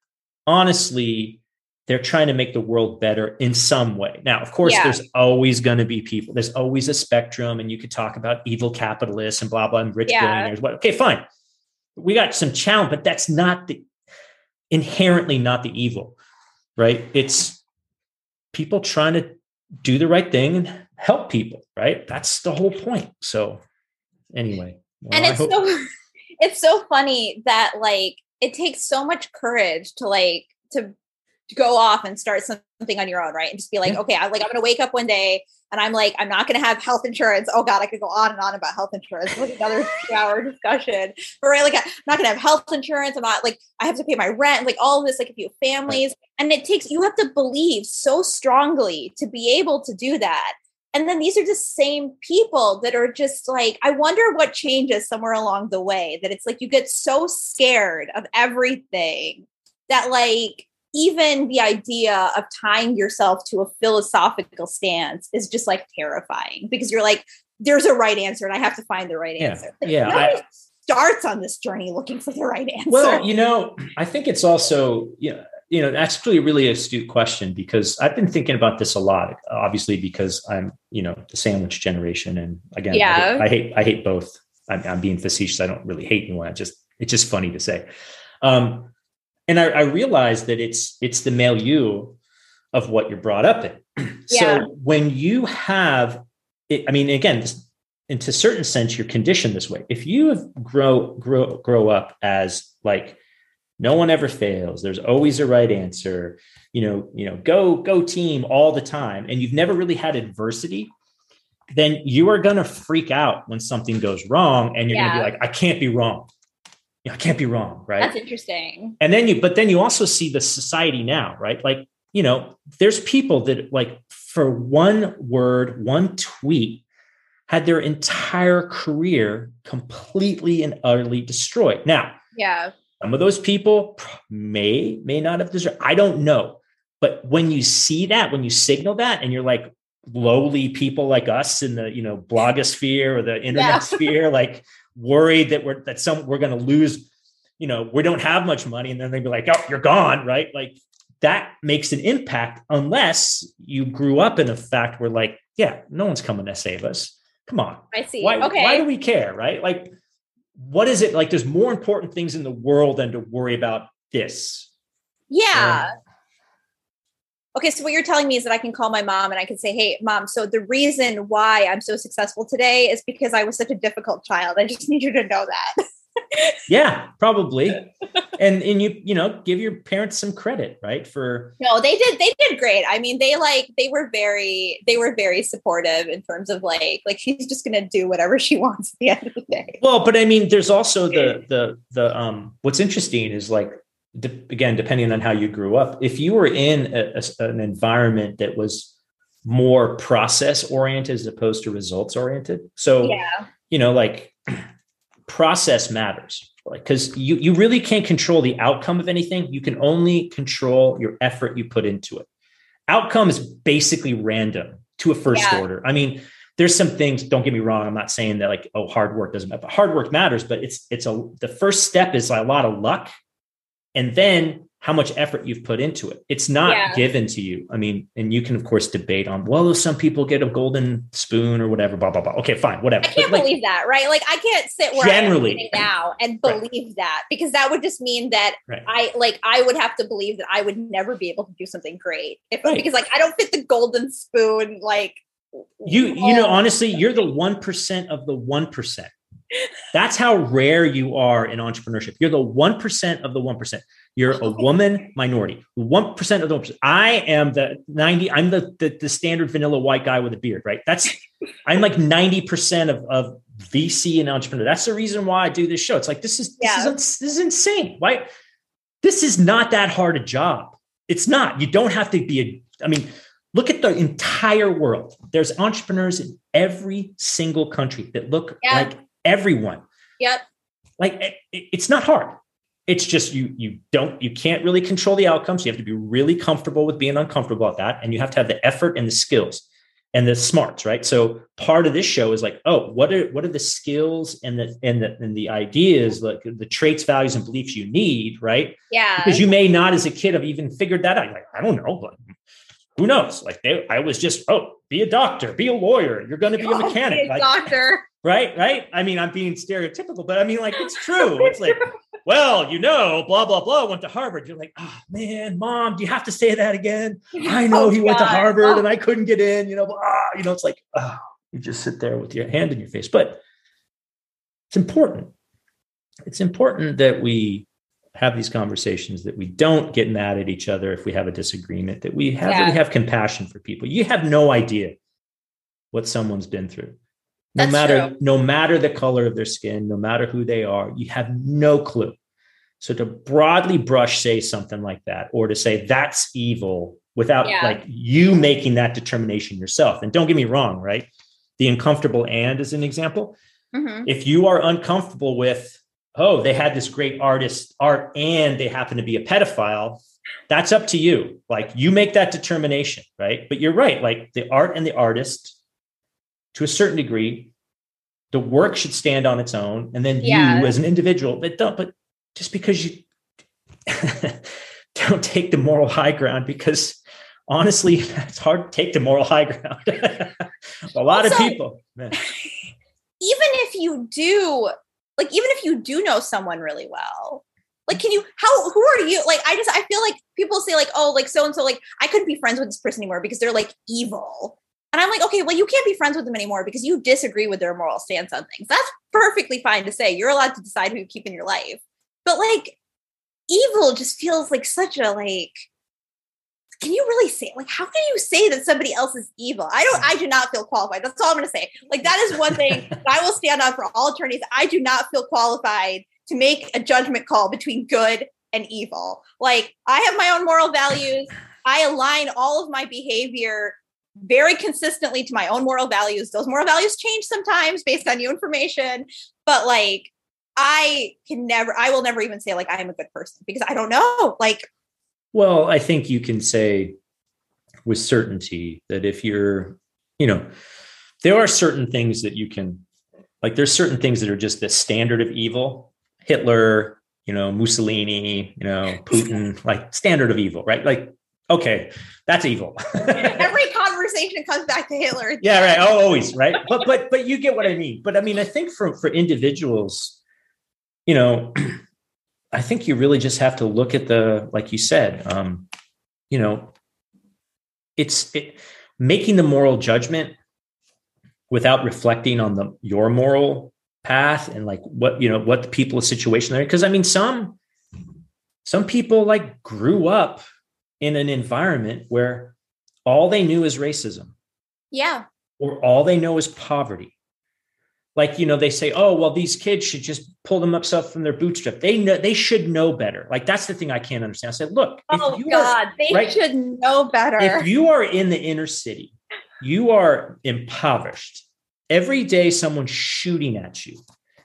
honestly, they're trying to make the world better in some way. Now, of course, Yeah. there's always going to be people. There's always a spectrum, and you could talk about evil capitalists and blah, blah, and rich Yeah. billionaires. Well, okay, fine. We got some challenge, but that's not the inherently not the evil, right? It's people trying to do the right thing and help people, right? That's the whole point. So anyway. Well, And I it's hope- so it's so funny that like it takes so much courage to like to go off and start something on your own, right? And just be like, Yeah. okay, I'm like, I'm gonna wake up one day and I'm like, I'm not gonna have health insurance. Oh God, I could go on and on about health insurance. Like another two hour discussion. But right, like I'm not gonna have health insurance. I'm not like I have to pay my rent, like all of this, like if you have families. And it takes you have to believe so strongly to be able to do that. And then these are just same people that are just like, I wonder what changes somewhere along the way that it's like you get so scared of everything that like even the idea of tying yourself to a philosophical stance is just like terrifying because you're like, there's a right answer and I have to find the right Yeah. answer. Yeah, Nobody I- starts on this journey looking for the right answer. Well, you know, I think it's also, you know, you know, that's actually a really astute question because I've been thinking about this a lot, obviously, because I'm, you know, the sandwich generation. And again, Yeah. I, hate, I hate, I hate both. I'm, I'm being facetious. I don't really hate anyone. I just, it's just funny to say. Um, and I, I realized that it's, it's the milieu of what you're brought up in. So Yeah. when you have it, I mean, again, this, and to a certain sense, you're conditioned this way. If you have grow, grow, grow up as like, no one ever fails, there's always a right answer, you know, you know, go, go team all the time. And you've never really had adversity, then you are going to freak out when something goes wrong. And you're Yeah. going to be like, I can't be wrong. You know, I can't be wrong. Right. That's interesting. And then you, but then you also see the society now, right? Like, you know, there's people that like for one word, one tweet had their entire career completely and utterly destroyed. Now, Yeah. some of those people may, may not have deserved, I don't know. But when you see that, when you signal that, and you're like lowly people like us in the, you know, blogosphere or the internet Yeah. sphere, like worried that we're, that some, we're going to lose, you know, we don't have much money. And then they'd be like, oh, you're gone. Right. Like that makes an impact unless you grew up in a fact where like, yeah, no one's coming to save us. Come on. I see. Why, okay. why do we care? Right. Like, what is it like? There's more important things in the world than to worry about this. Yeah. Okay, so what you're telling me is that I can call my mom and I can say, hey, mom, so the reason why I'm so successful today is because I was such a difficult child. I just need you to know that. Yeah, probably. and and you, you know, give your parents some credit, right? For No, they did, they did great. I mean, they like, they were very, they were very supportive in terms of like, like she's just going to do whatever she wants at the end of the day. well, but I mean, there's also the, the, the, um, what's interesting is like, de- again, depending on how you grew up, if you were in a, a, an environment that was more process oriented as opposed to results oriented. So, Yeah. you know, like process matters, like, because you, you really can't control the outcome of anything. You can only control your effort you put into it. Outcome is basically random to a first Yeah. order. I mean, there's some things, don't get me wrong. I'm not saying that like, oh, hard work doesn't matter, but hard work matters, but it's, it's a, the first step is a lot of luck. And then how much effort you've put into it. It's not yeah. given to you. I mean, and you can of course debate on, well, some people get a golden spoon or whatever, blah, blah, blah. Okay, fine, whatever. I can't like, believe that, right? Like I can't sit where generally, I am now and believe right. that, because that would just mean that right. I like, I would have to believe that I would never be able to do something great if, right. because like, I don't fit the golden spoon. Like you, you know, honestly, you're the one percent of the one percent. That's how rare you are in entrepreneurship. You're the one percent of the one percent. You're a woman minority, one percent of the one percent. I am the ninety. I'm the, the, the standard vanilla white guy with a beard, right? That's, I'm like ninety percent of, of V C and entrepreneur. That's the reason why I do this show. It's like, this is, this, yeah. is, this is insane. Why? This is not that hard a job. It's not, you don't have to be a, I mean, look at the entire world. There's entrepreneurs in every single country that look yeah. like everyone. Yep. Like it, it's not hard. It's just, you, you don't, you can't really control the outcomes. You have to be really comfortable with being uncomfortable at that. And you have to have the effort and the skills and the smarts, right? So part of this show is like, oh, what are, what are the skills and the, and the, and the ideas, like the traits, values, and beliefs you need, right? Yeah. Because you may not as a kid have even figured that out. You're like, I don't know, but who knows? Like they, I was just, oh, be a doctor, be a lawyer. You're going to be a mechanic. Be a like, doctor. Right. Right. I mean, I'm being stereotypical, but I mean, like, it's true. It's like, well, you know, blah, blah, blah, went to Harvard. You're like, oh man, mom, do you have to say that again? I know oh, he God. went to Harvard oh. and I couldn't get in, you know, blah, you know, it's like, oh, you just sit there with your hand in your face, but it's important. It's important that we have these conversations, that we don't get mad at each other if we have a disagreement, that we have, yeah. really have compassion for people. You have no idea what someone's been through. No That's matter, true. no matter the color of their skin, no matter who they are, you have no clue. So to broadly brush say something like that, or to say that's evil without yeah. like you making that determination yourself. And don't get me wrong, right? The uncomfortable and is an example. Mm-hmm. If you are uncomfortable with, oh, they had this great artist art and they happen to be a pedophile, that's up to you. Like you make that determination, right? But you're right. Like the art and the artist, to a certain degree, the work should stand on its own. And then yeah. you as an individual, but don't, but just because you don't take the moral high ground, because honestly, it's hard to take the moral high ground. A lot also, of people. Man. Even if you do, like, even if you do know someone really well, like, can you, how, who are you? Like, I just, I feel like people say like, oh, like so-and-so, like I couldn't be friends with this person anymore because they're like evil. And I'm like, okay, well, you can't be friends with them anymore because you disagree with their moral stance on things. That's perfectly fine to say. You're allowed to decide who you keep in your life. But like, evil just feels like such a, like, can you really say, like, how can you say that somebody else is evil? I don't, I do not feel qualified. That's all I'm going to say. Like, that is one thing that I will stand on for all attorneys. I do not feel qualified to make a judgment call between good and evil. Like, I have my own moral values. I align all of my behavior very consistently to my own moral values. Those moral values change sometimes based on new information, but like, I can never, I will never even say like, I'm a good person because I don't know. Like, well, I think you can say with certainty that if you're, you know, there are certain things that you can, like, there's certain things that are just the standard of evil. Hitler, you know, Mussolini, you know, Putin, like standard of evil, right? Like, okay, that's evil. Every conversation comes back to Hitler. Yeah, right. Oh, always, right. But but but you get what I mean. But I mean, I think for for individuals, you know, I think you really just have to look at the, like you said, um, you know, it's it, making the moral judgment without reflecting on the your moral path and like what, you know, what the people's situation are. Because I mean, some some people like grew up in an environment where all they knew is racism. Yeah. Or all they know is poverty. Like, you know, they say, oh, well, these kids should just pull themselves from their bootstrap. They know, they should know better. Like, that's the thing I can't understand. I said, look, oh you God, are, they right, should know better. If you are in the inner city, you are impoverished. Every day someone's shooting at you.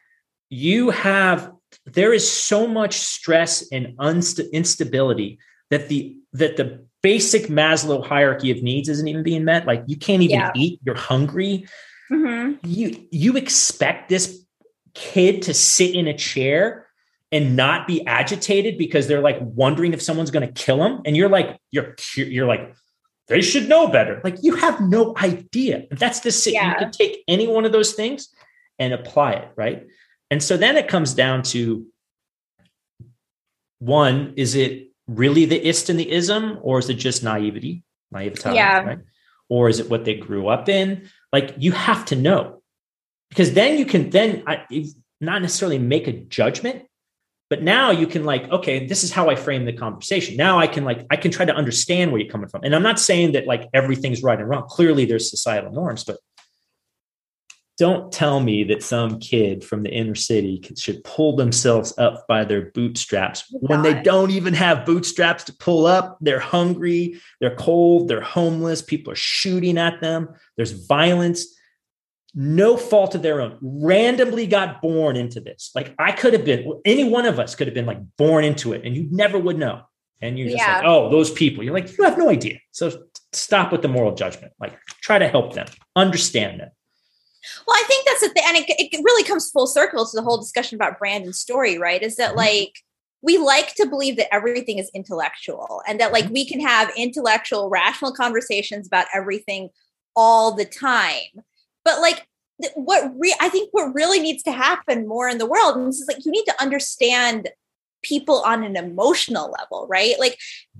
You have, there is so much stress and unst- instability that the that the basic Maslow hierarchy of needs isn't even being met. Like, you can't even yeah. eat, you're hungry. Mm-hmm. You, you expect this kid to sit in a chair and not be agitated because they're like wondering if someone's going to kill them. And you're like, you're, you're like, they should know better. Like you have no idea. That's the, yeah. You can take any one of those things and apply it. Right. And so then it comes down to one, is it really the ist and the ism, or is it just naivety, naivety? Yeah. Right? Or is it what they grew up in? Like you have to know. Because then you can then I, not necessarily make a judgment, but now you can like, okay, this is how I frame the conversation. Now I can like, I can try to understand where you're coming from. And I'm not saying that like everything's right and wrong. Clearly there's societal norms, but don't tell me that some kid from the inner city should pull themselves up by their bootstraps oh, when they don't even have bootstraps to pull up. They're hungry, they're cold, they're homeless. People are shooting at them. There's violence. No fault of their own, randomly got born into this. Like I could have been, any one of us could have been like born into it and you never would know. And you're just yeah. like, oh, those people, you're like, you have no idea. So stop with the moral judgment. Like try to help them, understand them. Well, I think that's the thing. And it, it really comes full circle to the whole discussion about brand and story, right? Is that like, we like to believe that everything is intellectual and that like we can have intellectual, rational conversations about everything all the time. But like what re- I think what really needs to happen more in the world, and this is like, you need to understand people on an emotional level, right? Like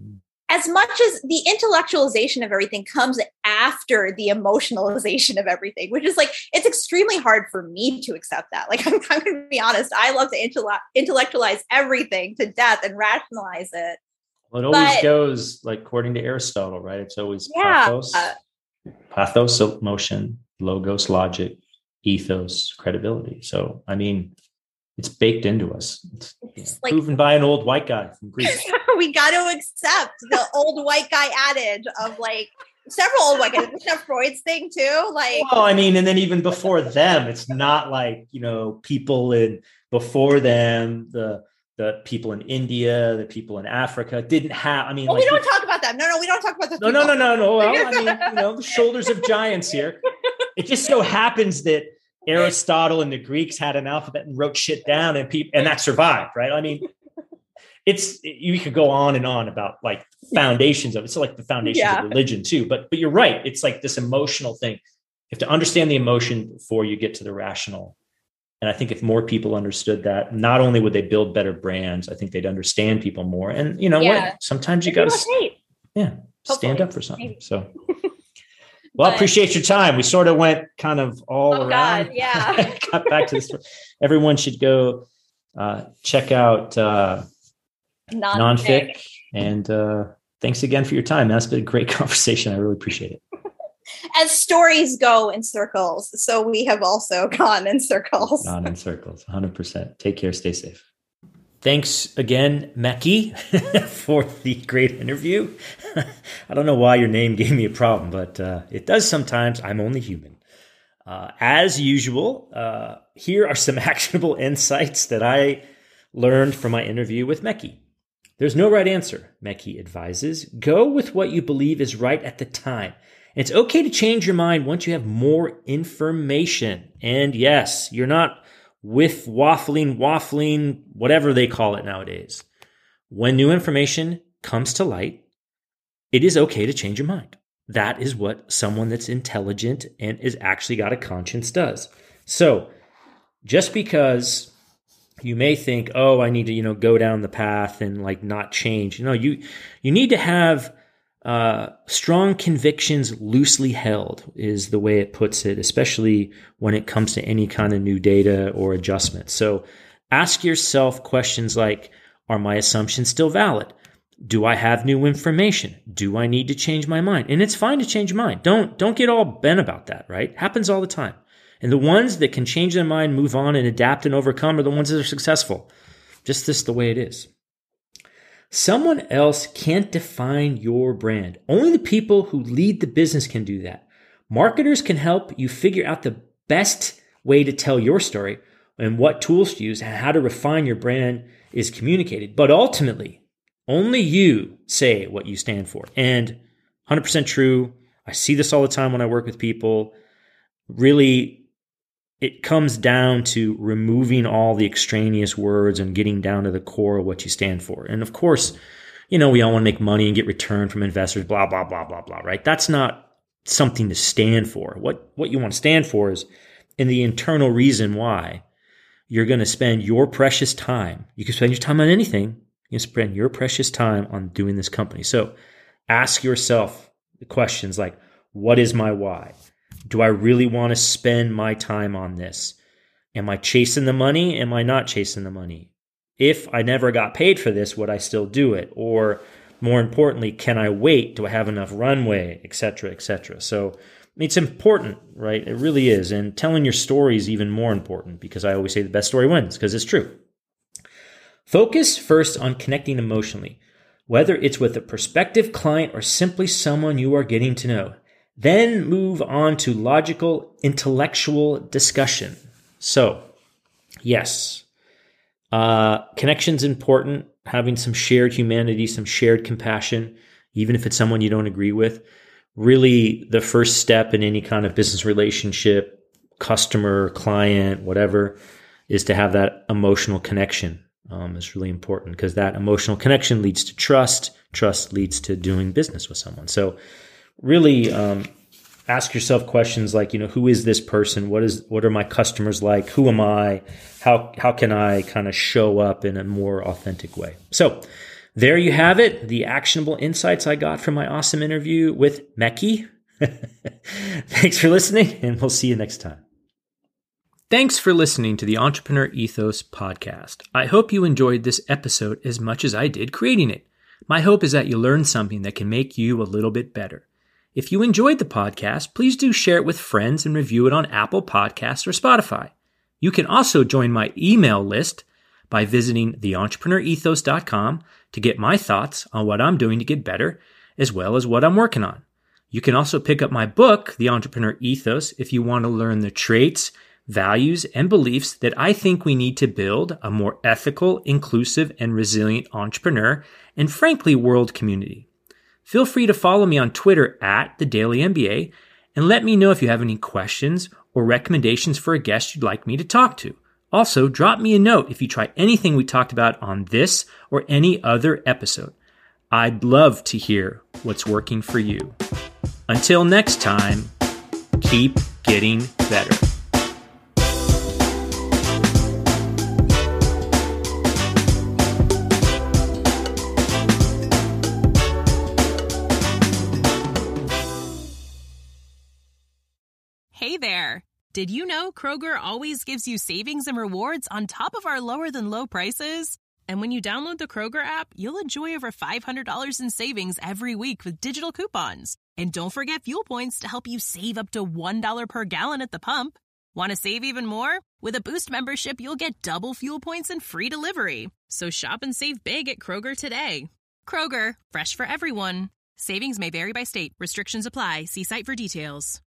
as much as the intellectualization of everything comes after the emotionalization of everything, which is like, it's extremely hard for me to accept that. Like, I'm, I'm going to be honest. I love to intellect- intellectualize everything to death and rationalize it. Well, it always but, goes like, according to Aristotle, right? It's always yeah. pathos, pathos, emotion, logos, logic, ethos, credibility. So, I mean, it's baked into us. It's, it's like, proven by an old white guy from Greece. We got to accept the old white guy adage of like several old white guys. Isn't that Freud's thing too? Like, well, I mean, and then even before them, it's not like, you know, people in before them, the the people in India, the people in Africa didn't have. I mean, well, like, we don't talk about them. No, no, we don't talk about those. No, people. no, no, no, no. Well, I mean, you know, the shoulders of giants here. It just so happens that Aristotle and the Greeks had an alphabet and wrote shit down, and people, and that survived, right? I mean, it's you could go on and on about like foundations of it. It's like the foundations yeah. of religion too. But but you're right. It's like this emotional thing. You have to understand the emotion before you get to the rational. And I think if more people understood that, not only would they build better brands, I think they'd understand people more. And you know yeah. what? Sometimes you got to, yeah, Hopefully. stand up for something. Maybe. So. Well, I appreciate your time. We sort of went kind of all oh around. God, yeah. Got back to this. Everyone should go uh, check out uh, Nonfic. Nonfic. And uh, thanks again for your time. That's been a great conversation. I really appreciate it. As stories go in circles, so we have also gone in circles. Gone in circles, one hundred percent. Take care. Stay safe. Thanks again, Meki, for the great interview. I don't know why your name gave me a problem, but uh, it does sometimes. I'm only human. Uh, as usual, uh, here are some actionable insights that I learned from my interview with Meki. There's no right answer, Meki advises. Go with what you believe is right at the time. And it's okay to change your mind once you have more information. And yes, you're not with waffling, waffling, whatever they call it nowadays. When new information comes to light, it is okay to change your mind. That is what someone that's intelligent and is actually got a conscience does. So just because you may think, oh, I need to, you know, go down the path and like not change. You know, you, you need to have uh, strong convictions loosely held is the way it puts it, especially when it comes to any kind of new data or adjustment. So ask yourself questions like, are my assumptions still valid? Do I have new information? Do I need to change my mind? And it's fine to change your mind. Don't, don't get all bent about that, right? Happens all the time. And the ones that can change their mind, move on, and adapt and overcome are the ones that are successful. Just this the way it is. Someone else can't define your brand. Only the people who lead the business can do that. Marketers can help you figure out the best way to tell your story and what tools to use and how to refine your brand is communicated. But ultimately, only you say what you stand for. And one hundred percent true. I see this all the time when I work with people. really, it comes down to removing all the extraneous words and getting down to the core of what you stand for. And of course, you know, we all want to make money and get return from investors, blah, blah, blah, blah, blah, right? That's not something to stand for. What, what you want to stand for is in the internal reason why you're going to spend your precious time. You can spend your time on anything. You can spend your precious time on doing this company. So ask yourself the questions like, what is my why? Do I really want to spend my time on this? Am I chasing the money? Am I not chasing the money? If I never got paid for this, would I still do it? Or more importantly, can I wait? Do I have enough runway, et cetera, et cetera? So it's important, right? It really is. And telling your story is even more important because I always say the best story wins because it's true. Focus first on connecting emotionally, whether it's with a prospective client or simply someone you are getting to know. Then move on to logical, intellectual discussion. So, yes, uh, connection's important. Having some shared humanity, some shared compassion, even if it's someone you don't agree with. Really, the first step in any kind of business relationship, customer, client, whatever, is to have that emotional connection. Um, it's really important because that emotional connection leads to trust. Trust leads to doing business with someone. So really um, ask yourself questions like, you know, who is this person? What is, what are my customers like? Who am I? How, how can I kind of show up in a more authentic way? So there you have it. The actionable insights I got from my awesome interview with Mekhi. Thanks for listening, and we'll see you next time. Thanks for listening to the Entrepreneur Ethos podcast. I hope you enjoyed this episode as much as I did creating it. My hope is that you learned something that can make you a little bit better. If you enjoyed the podcast, please do share it with friends and review it on Apple Podcasts or Spotify. You can also join my email list by visiting the entrepreneur ethos dot com to get my thoughts on what I'm doing to get better, as well as what I'm working on. You can also pick up my book, The Entrepreneur Ethos, if you want to learn the traits, values, and beliefs that I think we need to build a more ethical, inclusive, and resilient entrepreneur and, frankly, world community. Feel free to follow me on Twitter at The Daily M B A and let me know if you have any questions or recommendations for a guest you'd like me to talk to. Also, drop me a note if you try anything we talked about on this or any other episode. I'd love to hear what's working for you. Until next time, keep getting better. Hey there. Did you know Kroger always gives you savings and rewards on top of our lower than low prices? And when you download the Kroger app, you'll enjoy over five hundred dollars in savings every week with digital coupons. And don't forget fuel points to help you save up to one dollar per gallon at the pump. Want to save even more? With a Boost membership, you'll get double fuel points and free delivery. So shop and save big at Kroger today. Kroger, fresh for everyone. Savings may vary by state. Restrictions apply. See site for details.